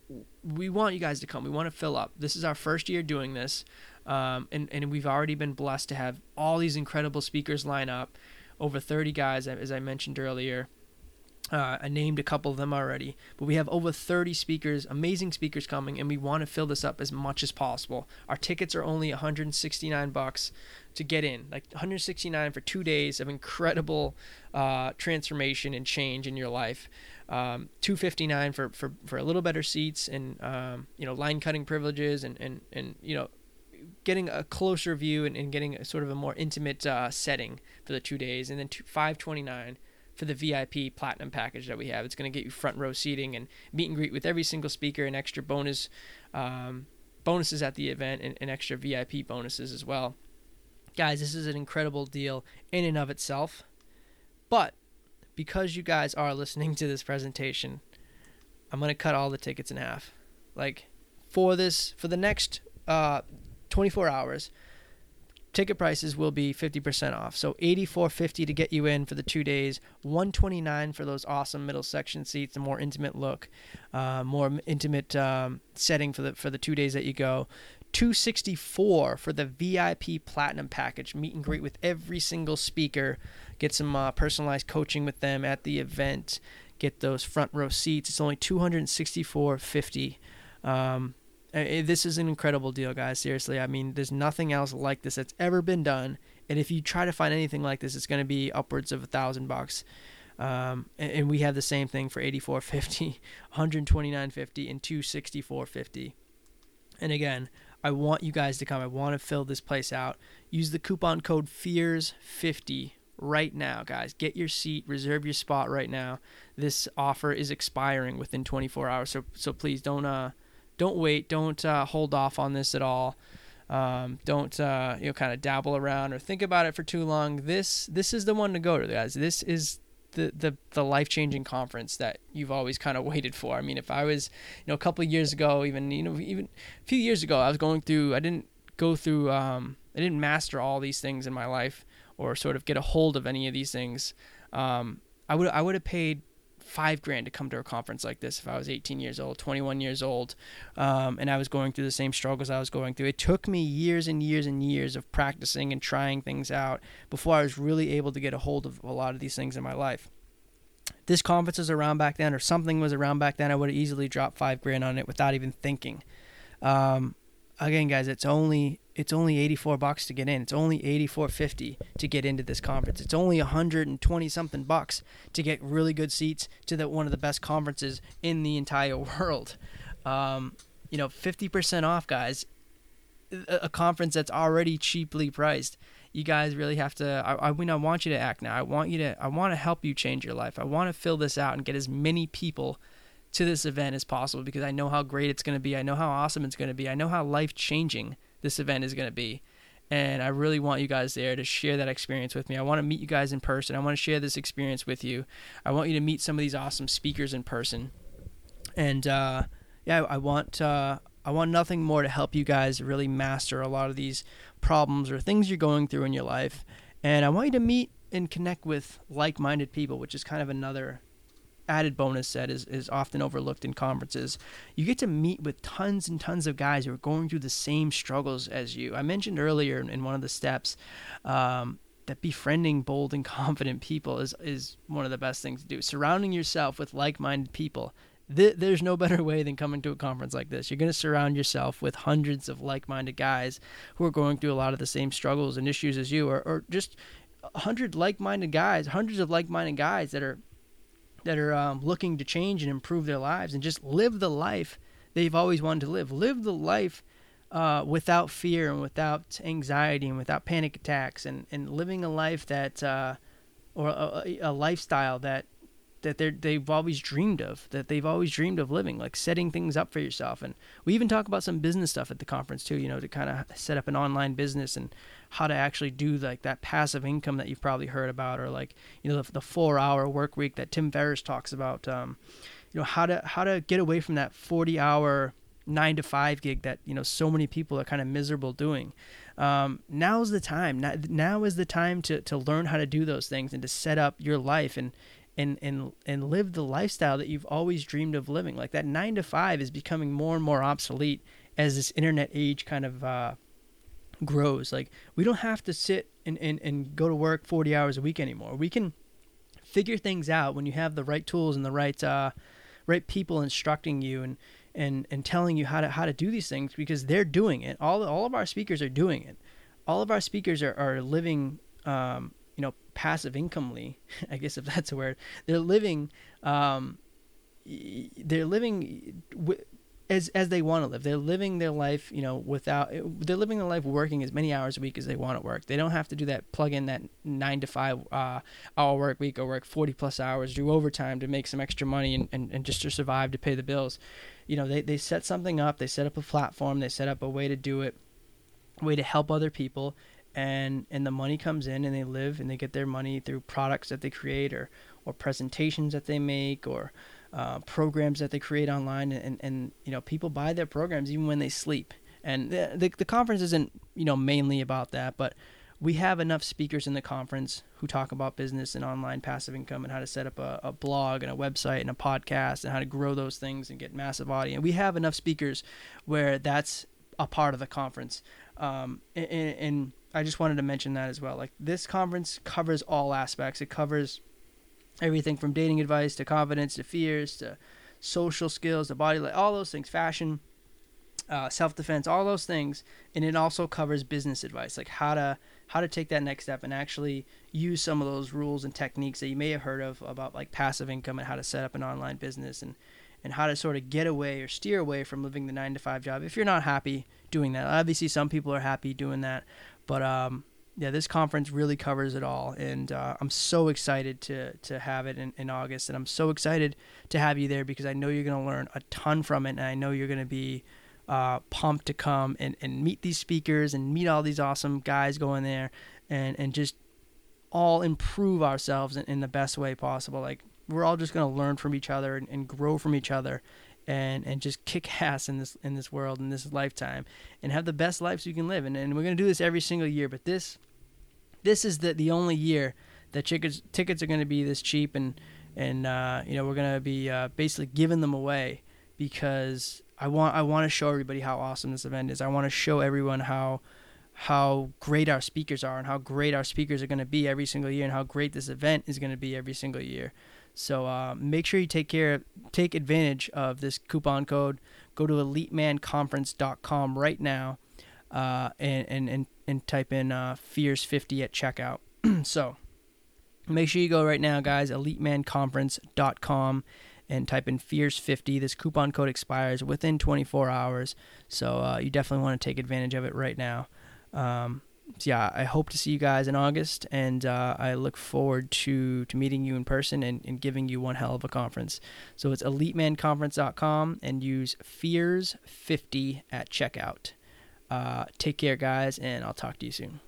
we want you guys to come. We want to fill up. This is our first year doing this, um, and and we've already been blessed to have all these incredible speakers line up, over thirty guys, as I mentioned earlier. Uh, I named a couple of them already, but we have over thirty speakers, amazing speakers coming, and we want to fill this up as much as possible. Our tickets are only one hundred sixty-nine bucks to get in, like one hundred sixty-nine for two days of incredible uh, transformation and change in your life. Um, two hundred fifty-nine for, for, for a little better seats and um, you know, line cutting privileges and, and, and you know, getting a closer view and, and getting a sort of a more intimate uh, setting for the two days, and then five hundred twenty-nine for the V I P platinum package that we have. It's going to get you front row seating and meet and greet with every single speaker, and extra bonus um, bonuses at the event, and, and extra V I P bonuses as well. Guys, this is an incredible deal in and of itself, but because you guys are listening to this presentation, I'm going to cut all the tickets in half. Like, for this, for the next uh, twenty-four hours, ticket prices will be fifty percent off. So eighty-four fifty to get you in for the two days, one twenty-nine for those awesome middle section seats, a more intimate look, uh, more intimate um, setting for the for the two days that you go. two sixty-four for the V I P platinum package, meet and greet with every single speaker, get some uh, personalized coaching with them at the event, get those front row seats. It's only two hundred sixty-four fifty. Um, This is an incredible deal, guys. Seriously, I mean, there's nothing else like this that's ever been done. And if you try to find anything like this, it's going to be upwards of a thousand bucks. Um, and, and we have the same thing for eighty-four fifty, one twenty-nine fifty, and two sixty-four fifty. And again, I want you guys to come. I want to fill this place out. Use the coupon code fears fifty right now, guys. Get your seat, reserve your spot right now. This offer is expiring within twenty-four hours, so so please don't uh. Don't wait. Don't uh, hold off on this at all. Um, don't uh, you know kind of dabble around or think about it for too long. This this is the one to go to, guys. This is the the, the life changing conference that you've always kind of waited for. I mean, if I was you know a couple of years ago, even you know even a few years ago, I was going through. I didn't go through. Um, I didn't master all these things in my life, or sort of get a hold of any of these things. Um, I would I would have paid five grand to come to a conference like this if I was eighteen years old, twenty-one years old, um, and I was going through the same struggles I was going through. It took me years and years and years of practicing and trying things out before I was really able to get a hold of a lot of these things in my life. This conference was around back then, or something was around back then, I would have easily dropped five grand on it without even thinking. Um, again, guys, it's only it's only eighty-four bucks to get in. It's only eighty-four fifty to get into this conference. It's only one hundred twenty something bucks to get really good seats to the one of the best conferences in the entire world. Um, you know, fifty percent off, guys. A, a conference that's already cheaply priced. You guys really have to. I, I mean, I want you to act now. I want you to. I want to help you change your life. I want to fill this out and get as many people to this event as possible, because I know how great it's going to be. I know how awesome it's going to be. I know how life-changing this event is going to be. And I really want you guys there to share that experience with me. I want to meet you guys in person. I want to share this experience with you. I want you to meet some of these awesome speakers in person. And uh, yeah, I want uh, I want nothing more to help you guys really master a lot of these problems or things you're going through in your life. And I want you to meet and connect with like-minded people, which is kind of another added bonus that is, is often overlooked in conferences. You get to meet with tons and tons of guys who are going through the same struggles as you. I mentioned earlier in one of the steps um, that befriending bold and confident people is, is one of the best things to do. Surrounding yourself with like-minded people. Th- there's no better way than coming to a conference like this. You're going to surround yourself with hundreds of like-minded guys who are going through a lot of the same struggles and issues as you, or, or just a hundred like-minded guys, hundreds of like-minded guys that are that are um, looking to change and improve their lives and just live the life they've always wanted to live. Live the life uh, without fear and without anxiety and without panic attacks, and, and living a life that, uh, or a, a lifestyle that that they're, they've always dreamed of, that they've always dreamed of living, like setting things up for yourself. And we even talk about some business stuff at the conference too, you know, to kind of set up an online business and how to actually do like that passive income that you've probably heard about, or like, you know, the, the four hour work week that Tim Ferriss talks about, um, you know, how to, how to get away from that forty hour nine to five gig that, you know, so many people are kind of miserable doing. Um, now's the time. Now, now is the time to, to learn how to do those things and to set up your life and, and, and, and live the lifestyle that you've always dreamed of living. Like that nine to five is becoming more and more obsolete as this internet age kind of, uh, grows. Like we don't have to sit and, and, and go to work forty hours a week anymore. We can figure things out when you have the right tools and the right, uh, right people instructing you and, and, and telling you how to, how to do these things, because they're doing it. All, all of our speakers are doing it. All of our speakers are, are living, um, you know, passive incomely, I guess if that's a word. They're living, um, they're living w- as as they want to live. They're living their life, you know, without. They're living their life working as many hours a week as they want to work. They don't have to do that, plug in that nine to five uh, hour work week, or work forty plus hours, do overtime to make some extra money and, and, and just to survive, to pay the bills. You know, they they set something up. They set up a platform. They set up a way to do it, a way to help other people. And and the money comes in, and they live, and they get their money through products that they create, or, or presentations that they make, or uh, programs that they create online. And, and you know, people buy their programs even when they sleep. And the, the the conference isn't, you know, mainly about that, but we have enough speakers in the conference who talk about business and online passive income and how to set up a, a blog and a website and a podcast and how to grow those things and get massive audience. We have enough speakers where that's a part of the conference. Um, and, and I just wanted to mention that as well. Like this conference covers all aspects. It covers everything from dating advice to confidence to fears to social skills to body, like all those things, fashion, uh, self-defense, all those things. And it also covers business advice, like how to how to take that next step and actually use some of those rules and techniques that you may have heard of about like passive income and how to set up an online business, and and how to sort of get away or steer away from living the nine to five job if you're not happy doing that. Obviously, some people are happy doing that, but um, yeah, this conference really covers it all, and uh, I'm so excited to to have it in, in August, and I'm so excited to have you there because I know you're going to learn a ton from it, and I know you're going to be uh, pumped to come and, and meet these speakers and meet all these awesome guys going there, and, and just all improve ourselves in, in the best way possible. Like, we're all just going to learn from each other and, and grow from each other, and, and just kick ass in this in this world, in this lifetime, and have the best lives you can live. And, and we're going to do this every single year, but this this is the the only year that tickets tickets are going to be this cheap, and and uh, you know, we're going to be uh, basically giving them away because I want I want to show everybody how awesome this event is. I want to show everyone how how great our speakers are and how great our speakers are going to be every single year, and how great this event is going to be every single year. So uh, make sure you take care, take advantage of this coupon code. Go to elite man conference dot com right now. uh, and, and, and, and type in uh, Fears fifty at checkout. So make sure you go right now, guys, elite man conference dot com, and type in Fears fifty. This coupon code expires within twenty-four hours, so uh, you definitely want to take advantage of it right now. Um, so yeah, I hope to see you guys in August, and uh, I look forward to, to meeting you in person and, and giving you one hell of a conference. So it's elite man conference dot com, and use Fears fifty at checkout. Uh, take care, guys, and I'll talk to you soon.